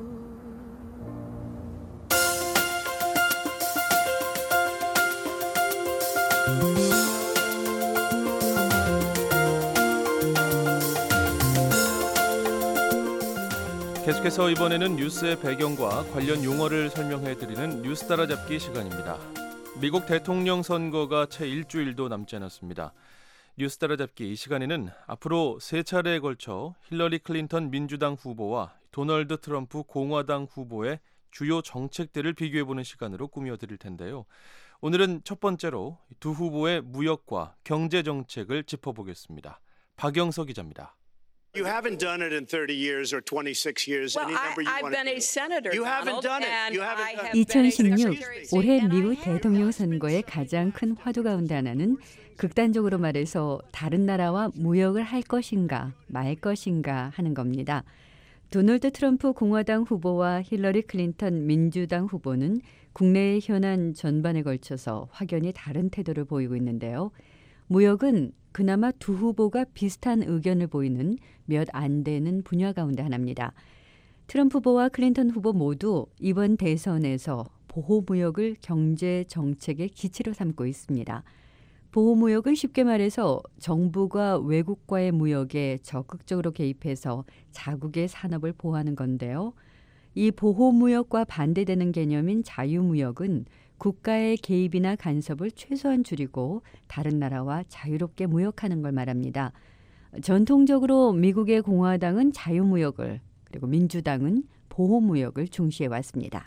계속해서 이번에는 뉴스의 배경과 관련 용어를 설명해드리는 뉴스 따라잡기 시간입니다. 미국 대통령 선거가 채 일주일도 남지 않았습니다. 뉴스 따라잡기 이 시간에는 앞으로 세 차례에 걸쳐 힐러리 클린턴 민주당 후보와 도널드 트럼프 공화당 후보의 주요 정책들을 비교해보는 시간으로 꾸며드릴 텐데요. 오늘은 첫 번째로 두 후보의 무역과 경제 정책을 짚어보겠습니다. 박영서 기자입니다. You haven't done it in thirty years or twenty-six years. Well, any number you I, I've want been to a do. senator, You haven't Donald, done it. and You I haven't done have it. been a 이천십육 secretary. 올해 And I 미국 have 대통령 선거의 가장 큰 화두 가운데 하나는 극단적으로 말해서 다른 나라와 무역을 할 것인가 말 것인가 하는 겁니다. 도널드 트럼프 공화당 후보와 힐러리 클린턴 민주당 후보는 국내의 현안 전반에 걸쳐서 확연히 다른 태도를 보이고 있는데요. 무역은 그나마 두 후보가 비슷한 의견을 보이는 몇 안 되는 분야 가운데 하나입니다. 트럼프 후보와 클린턴 후보 모두 이번 대선에서 보호무역을 경제 정책의 기치로 삼고 있습니다. 보호무역은 쉽게 말해서 정부가 외국과의 무역에 적극적으로 개입해서 자국의 산업을 보호하는 건데요. 이 보호무역과 반대되는 개념인 자유무역은 국가의 개입이나 간섭을 최소한 줄이고 다른 나라와 자유롭게 무역하는 걸 말합니다. 전통적으로 미국의 공화당은 자유무역을 그리고 민주당은 보호무역을 중시해 왔습니다.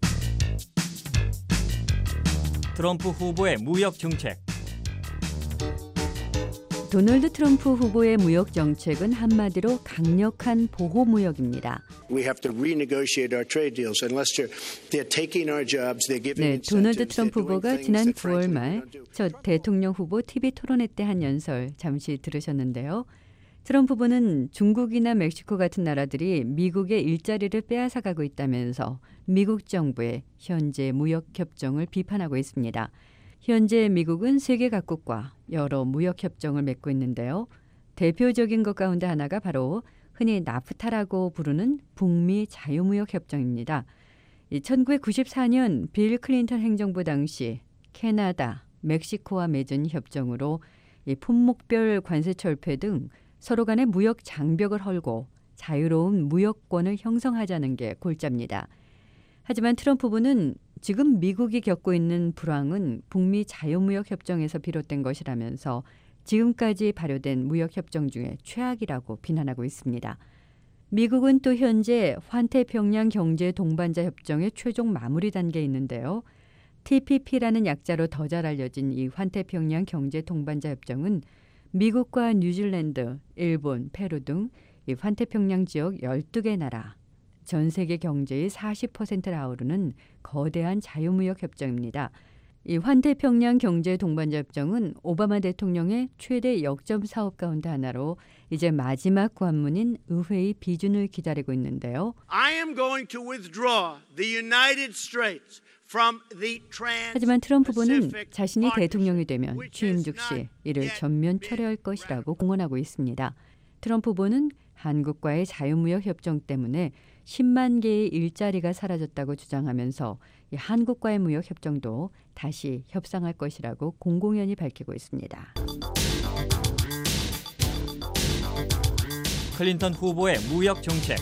트럼프 후보의 무역 정책. 도널드 트럼프 후보의 무역 정책은 한마디로 강력한 보호무역입니다. We have to renegotiate our trade deals unless they're, they're taking our jobs, they're giving 네, 도널드 incentives, 트럼프 they're doing 후보가 things 지난 that 구월 frankly we 말 don't do. 첫 대통령 후보 티비 토론회 때 한 연설 잠시 들으셨는데요. 트럼프 후보는 중국이나 멕시코 같은 나라들이 미국의 일자리를 빼앗아가고 있다면서 미국 정부의 현재 무역 협정을 비판하고 있습니다. 현재 미국은 세계 각국과 여러 무역 협정을 맺고 있는데요. 대표적인 것 가운데 하나가 바로 흔히 나프타라고 부르는 북미 자유무역 협정입니다. 천구백구십사 년 빌 클린턴 행정부 당시 캐나다, 멕시코와 맺은 협정으로 품목별 관세 철폐 등 서로 간의 무역 장벽을 헐고 자유로운 무역권을 형성하자는 게 골자입니다. 하지만 트럼프 후보는 지금 미국이 겪고 있는 불황은 북미 자유무역 협정에서 비롯된 것이라면서 지금까지 발효된 무역 협정 중에 최악이라고 비난하고 있습니다. 미국은 또 현재 환태평양 경제 동반자 협정의 최종 마무리 단계에 있는데요. 티피피라는 약자로 더 잘 알려진 이 환태평양 경제 동반자 협정은 미국과 뉴질랜드, 일본, 페루 등 이 환태평양 지역 열두 개 나라, 전 세계 경제의 사십 퍼센트를 아우르는 거대한 자유무역 협정입니다. 이 환태평양 경제 동반자 협정은 오바마 대통령의 최대 역점 사업 가운데 하나로 이제 마지막 관문인 의회의 비준을 기다리고 있는데요. I am going to withdraw the United States from the trans. 하지만 트럼프 후보는 자신이 대통령이 되면 취임 즉시 이를 전면 철회할 것이라고 공언하고 있습니다. 트럼프 후보는 한국과의 자유무역 협정 때문에 십만 개의 일자리가 사라졌다고 주장하면서 이 한국과의 무역 협정도 다시 협상할 것이라고 공공연히 밝히고 있습니다. 클린턴 후보의 무역 정책.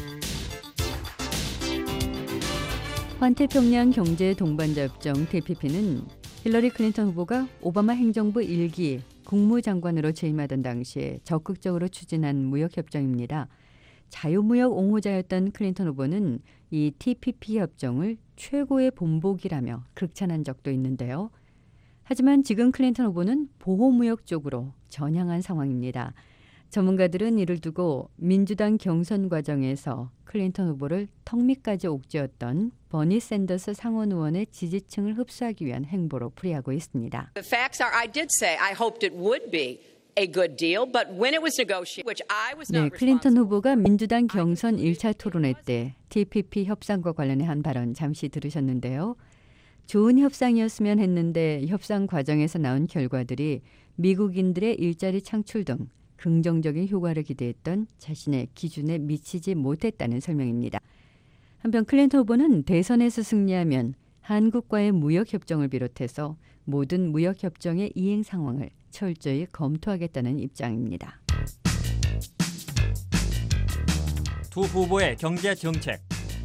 환태평양 경제 동반자 협정 티피피는 힐러리 클린턴 후보가 오바마 행정부 일 기 국무장관으로 재임하던 당시에 적극적으로 추진한 무역 협정입니다. 자유무역 옹호자였던 클린턴 후보는 이 티피피 협정을 최고의 본보기라며 극찬한 적도 있는데요. 하지만 지금 클린턴 후보는 보호무역 쪽으로 전향한 상황입니다. 전문가들은 이를 두고 민주당 경선 과정에서 클린턴 후보를 턱 밑까지 옥죄었던 버니 샌더스 상원 의원의 지지층을 흡수하기 위한 행보로 풀이하고 있습니다. The facts are, I did say I hoped it would be a good deal, but when it was negotiated, which I was 네, not 클린턴 후보가 민주당 경선 일 차 토론회 때 티피피 협상과 관련해 한 발언 잠시 들으셨는데요. 좋은 협상이었으면 했는데 협상 과정에서 나온 결과들이 미국인들의 일자리 창출 등 긍정적인 효과를 기대했던 자신의 기준에 미치지 못했다는 설명입니다. 한편 클린턴 후보는 대선에서 승리하면 한국과의 무역협정을 비롯해서 모든 무역협정의 이행 상황을 철저히 검토하겠다는 입장입니다. 두 후보의 경제 정책.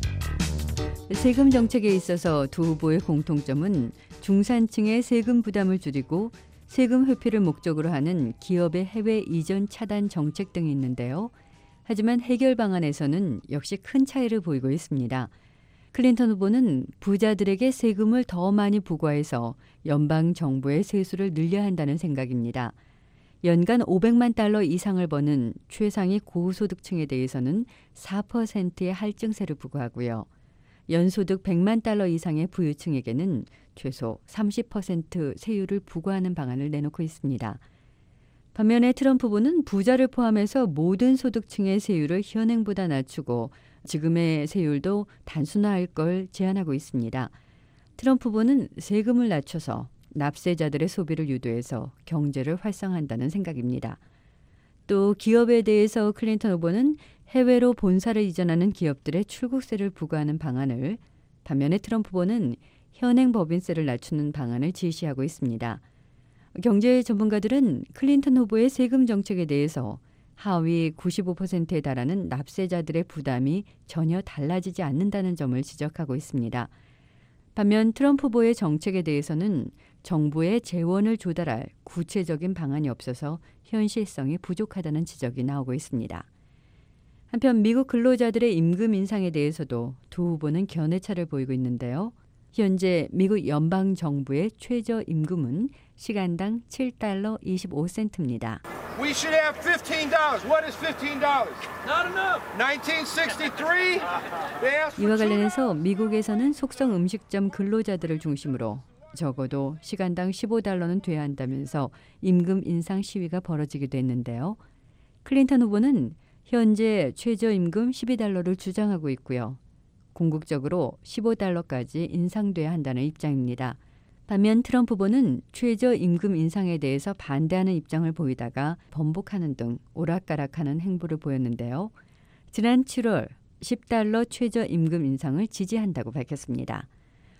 세금 정책에 있어서 두 후보의 공통점은 중산층의 세금 부담을 줄이고 세금 회피를 목적으로 하는 기업의 해외 이전 차단 정책 등이 있는데요. 하지만 해결 방안에서는 역시 큰 차이를 보이고 있습니다. 클린턴 후보는 부자들에게 세금을 더 많이 부과해서 연방 정부의 세수를 늘려야 한다는 생각입니다. 연간 오백만 달러 이상을 버는 최상위 고소득층에 대해서는 사 퍼센트의 할증세를 부과하고요. 연소득 백만 달러 이상의 부유층에게는 최소 삼십 퍼센트 세율을 부과하는 방안을 내놓고 있습니다. 반면에 트럼프 후보는 부자를 포함해서 모든 소득층의 세율을 현행보다 낮추고 지금의 세율도 단순화할 걸 제안하고 있습니다. 트럼프 후보는 세금을 낮춰서 납세자들의 소비를 유도해서 경제를 활성화한다는 생각입니다. 또 기업에 대해서 클린턴 후보는 해외로 본사를 이전하는 기업들의 출국세를 부과하는 방안을, 반면에 트럼프 후보는 현행 법인세를 낮추는 방안을 제시하고 있습니다. 경제 전문가들은 클린턴 후보의 세금 정책에 대해서 하위 구십오 퍼센트에 달하는 납세자들의 부담이 전혀 달라지지 않는다는 점을 지적하고 있습니다. 반면 트럼프 후보의 정책에 대해서는 정부의 재원을 조달할 구체적인 방안이 없어서 현실성이 부족하다는 지적이 나오고 있습니다. 한편 미국 근로자들의 임금 인상에 대해서도 두 후보는 견해차를 보이고 있는데요. 현재 미국 연방 정부의 최저 임금은 시간당 칠 달러 이십오 센트입니다. We should have fifteen dollars. What is fifteen dollars? Not enough. nineteen sixty-three. 이와 관련해서 미국에서는 속성 음식점 근로자들을 중심으로 적어도 시간당 십오 달러는 돼야 한다면서 임금 인상 시위가 벌어지기도 했는데요. 클린턴 후보는 현재 최저임금 십이 달러를 주장하고 있고요. 궁극적으로 십오 달러까지 인상돼야 한다는 입장입니다. 반면 트럼프 후보는 최저임금 인상에 대해서 반대하는 입장을 보이다가 번복하는 등 오락가락하는 행보를 보였는데요. 지난 칠월 십 달러 최저임금 인상을 지지한다고 밝혔습니다.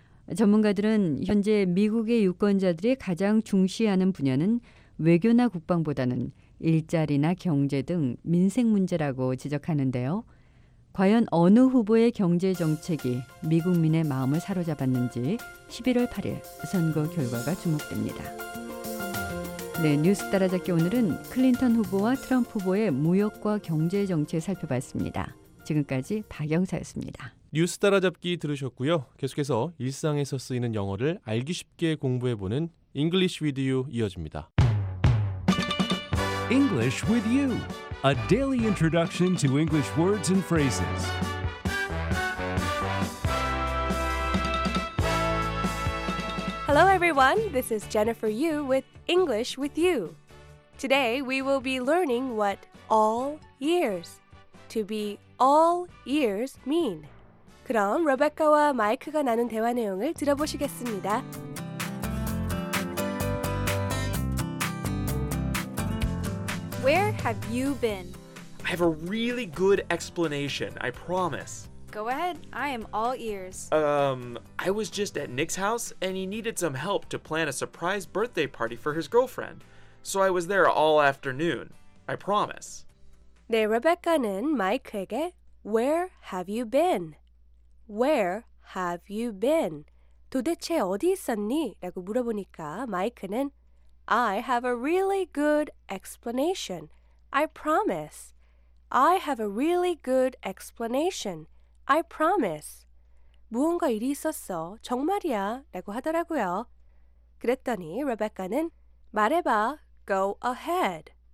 전문가들은 현재 미국의 유권자들이 가장 중시하는 분야는 외교나 국방보다는 일자리나 경제 등 민생 문제라고 지적하는데요. 과연 어느 후보의 경제 정책이 미국민의 마음을 사로잡았는지 십일월 팔일 선거 결과가 주목됩니다. 네, 뉴스 따라잡기 오늘은 클린턴 후보와 트럼프 후보의 무역과 경제 정책 살펴봤습니다. 지금까지 박영사였습니다. 뉴스 따라잡기 들으셨고요. 계속해서 일상에서 쓰이는 영어를 알기 쉽게 공부해보는 English with You 이어집니다. English with You, a daily introduction to English words and phrases. Hello everyone, this is Jennifer Yu with English with You. Today we will be learning what all ears, to be all ears mean. 그럼 레베카와 마이크가 나눈 대화 내용을 들어보시겠습니다. Where have you been? I have a really good explanation, I promise. Go ahead, I am all ears. Um, I was just at Nick's house and he needed some help to plan a surprise birthday party for his girlfriend. So I was there all afternoon, I promise. 네, 레베카는 마이크에게 Where have you been? Where have you been? 도대체 어디 있었니? 라고 물어보니까 마이크는 I have a really good explanation. I promise. I have a really good explanation. I promise. 무언가 일이 있었어. 정말이야. 라고 하더라고요. 그랬더니 레베카는 말해봐. Go ahead.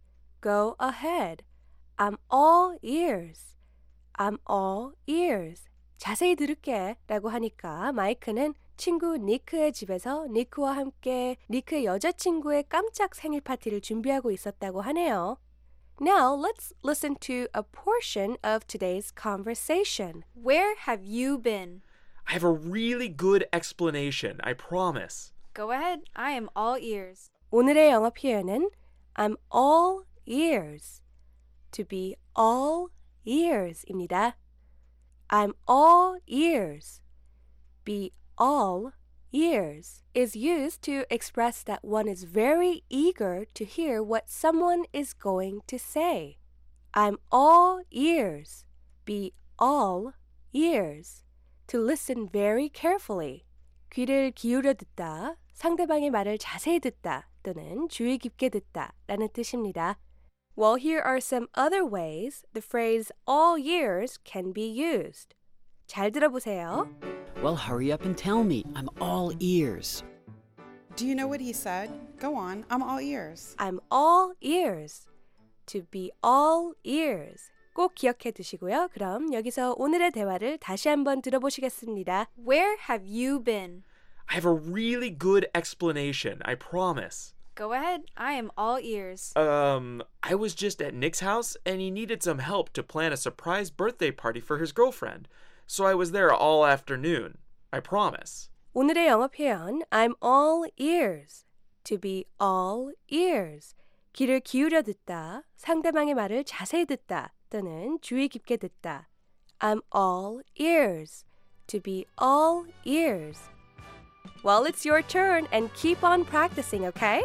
Go ahead. I'm all ears. I'm all ears. 자세히 들을게 라고 하니까 마이크는 친구 니크의 집에서 니크와 함께 니크의 여자친구의 깜짝 생일 파티를 준비하고 있었다고 하네요. Now let's listen to a portion of today's conversation. Where have you been? I have a really good explanation, I promise. Go ahead. I am all ears. 오늘의 영어 표현은 I'm all ears. To be all ears입니다. I'm all ears. Be all ears is used to express that one is very eager to hear what someone is going to say. I'm all ears. Be all ears. To listen very carefully. 귀를 기울여 듣다, 상대방의 말을 자세히 듣다 또는 주의 깊게 듣다 라는 뜻입니다. Well, here are some other ways the phrase all ears can be used. 잘 들어보세요. Well, hurry up and tell me. I'm all ears. Do you know what he said? Go on. I'm all ears. I'm all ears. To be all ears. 꼭 기억해 두시고요. 그럼 여기서 오늘의 대화를 다시 한번 들어보시겠습니다. Where have you been? I have a really good explanation, I promise. Go ahead. I am all ears. Um, I was just at Nick's house and he needed some help to plan a surprise birthday party for his girlfriend. So I was there all afternoon. I promise. 오늘의 영어 표현 I'm all ears. To be all ears. 귀를 기울여 듣다, 상대방의 말을 자세히 듣다 또는 주의 깊게 듣다. I'm all ears. To be all ears. Well, it's your turn and keep on practicing, okay?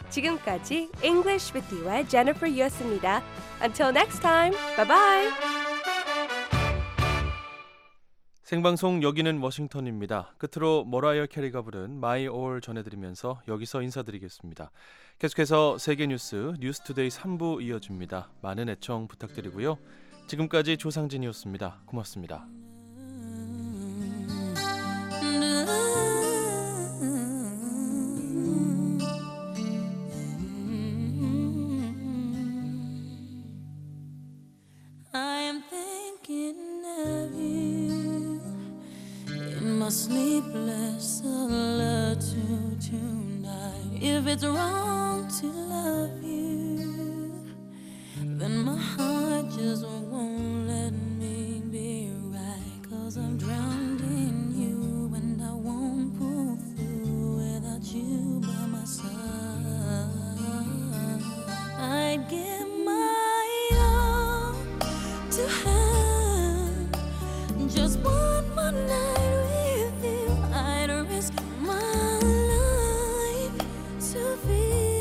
지금까지 English with You의 Jennifer Yu였습니다. Until next time, bye-bye! 생방송 여기는 워싱턴입니다. 끝으로 머라이어 캐리가 부른 My All 전해드리면서 여기서 인사드리겠습니다. 계속해서 세계 뉴스 뉴스투데이 삼 부 이어집니다. 많은 애청 부탁드리고요. 지금까지 조상진이었습니다. 고맙습니다. Sleepless solitude tonight. If it's wrong to love you, then my heart just won't let me be right. 'Cause I'm drowned in you and I won't pull through without you by my side. I'd give my all to have just one more night. Risk my life to feel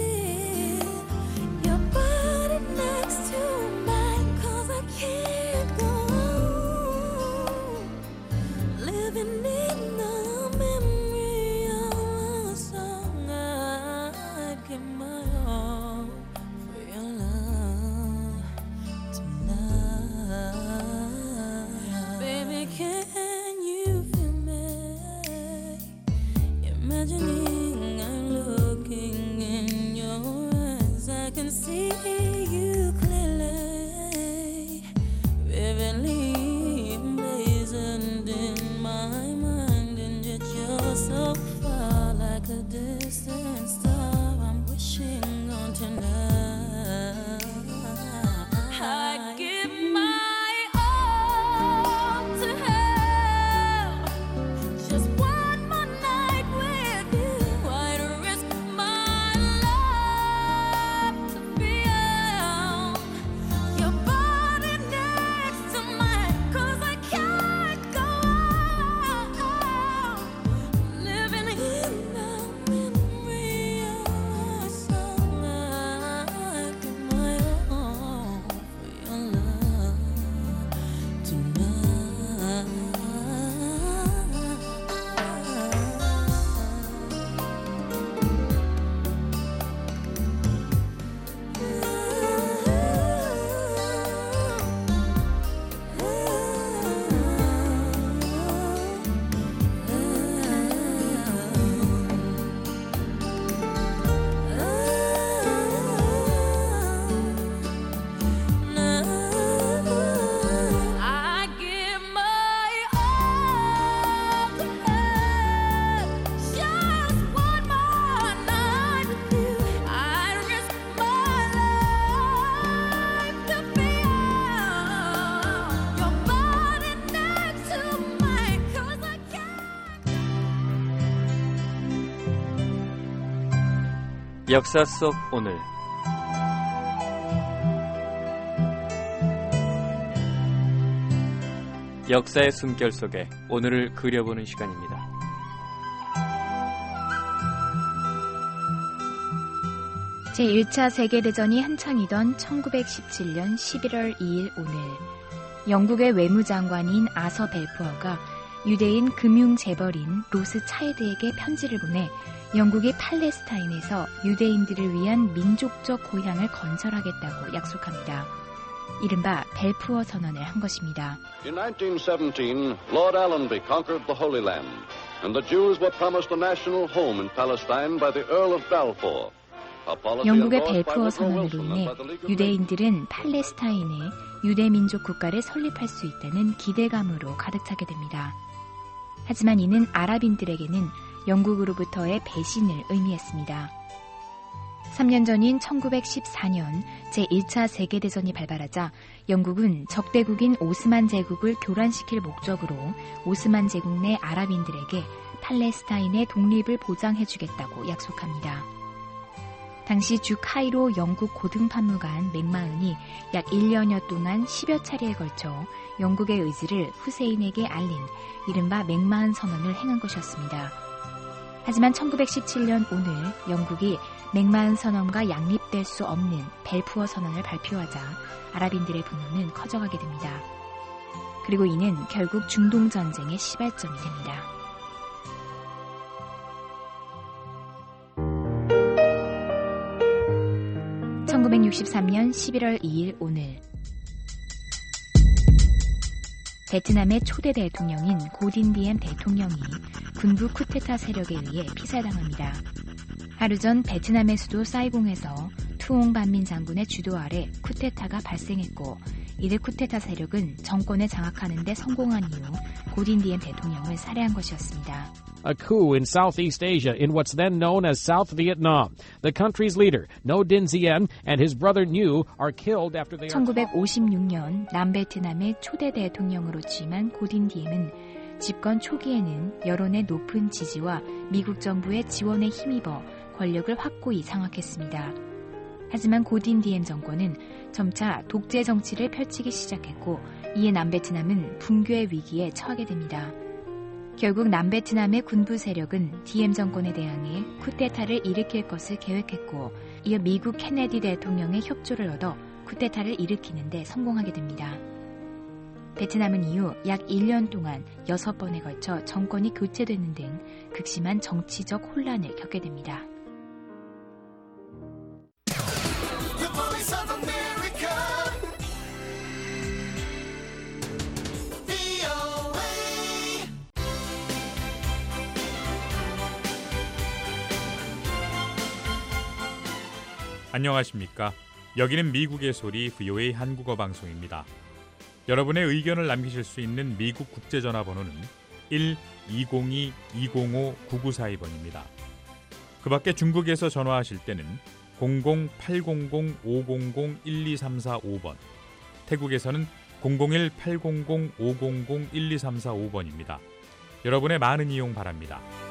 역사 속 오늘. 역사의 숨결 속에 오늘을 그려보는 시간입니다. 제일 차 세계대전이 한창이던 천구백십칠 년 십일월 이일 오늘, 영국의 외무장관인 아서 벨푸어가 유대인 금융 재벌인 로스 차일드에게 편지를 보내 영국이 팔레스타인에서 유대인들을 위한 민족적 고향을 건설하겠다고 약속합니다. 이른바 벨푸어 선언을 한 것입니다. In nineteen seventeen, Lord Allenby conquered the Holy Land, and the Jews were promised a national home in Palestine by the Earl of Balfour. 영국의 벨푸어 선언으로 인해 유대인들은 팔레스타인에 유대민족 국가를 설립할 수 있다는 기대감으로 가득 차게 됩니다. 하지만 이는 아랍인들에게는 영국으로부터의 배신을 의미했습니다. 삼 년 전인 천구백십사 년 제일 차 세계대전이 발발하자 영국은 적대국인 오스만 제국을 교란시킬 목적으로 오스만 제국 내 아랍인들에게 팔레스타인의 독립을 보장해주겠다고 약속합니다. 당시 주 카이로 영국 고등판무관 맥마흔이 약 일 년여 동안 십여 차례에 걸쳐 영국의 의지를 후세인에게 알린 이른바 맥마흔 선언을 행한 것이었습니다. 하지만 천구백십칠 년 오늘 영국이 맥마흔 선언과 양립될 수 없는 벨푸어 선언을 발표하자 아랍인들의 분노는 커져가게 됩니다. 그리고 이는 결국 중동전쟁의 시발점이 됩니다. 천구백육십삼 년 십일월 이일 오늘, 베트남의 초대 대통령인 고딘디엠 대통령이 군부 쿠데타 세력에 의해 피살당합니다. 하루 전 베트남의 수도 사이공에서 투옹 반민 장군의 주도 아래 쿠데타가 발생했고, 이들 쿠데타 세력은 정권을 장악하는 데 성공한 이후 고딘디엠 대통령을 살해한 것이었습니다. A coup in Southeast Asia in what's then known as South Vietnam. The country's leader, No Dinh Diem, and his brother Nhu are killed after they are... 천구백오십육 년 남베트남의 초대 대통령으로 취임한 고딘디엠은 집권 초기에는 여론의 높은 지지와 미국 정부의 지원에 힘입어 권력을 확고히 장악했습니다. 하지만 고딘디엠 정권은 점차 독재 정치를 펼치기 시작했고, 이에 남베트남은 붕괴의 위기에 처하게 됩니다. 결국 남베트남의 군부 세력은 디엠 정권에 대항해 쿠데타를 일으킬 것을 계획했고, 이어 미국 케네디 대통령의 협조를 얻어 쿠데타를 일으키는 데 성공하게 됩니다. 베트남은 이후 약 일 년 동안 여섯 번에 걸쳐 정권이 교체되는 등 극심한 정치적 혼란을 겪게 됩니다. 안녕하십니까? 여기는 미국의 소리 브이오에이 한국어 방송입니다. 여러분의 의견을 남기실 수 있는 미국 국제전화번호는 일 이공이 이공오 구구사이 번입니다. 그 밖에 중국에서 전화하실 때는 공공 팔공공 오공공 일이삼사오 번, 태국에서는 공공일 팔공공 오공공 일이삼사오 번입니다. 여러분의 많은 이용 바랍니다.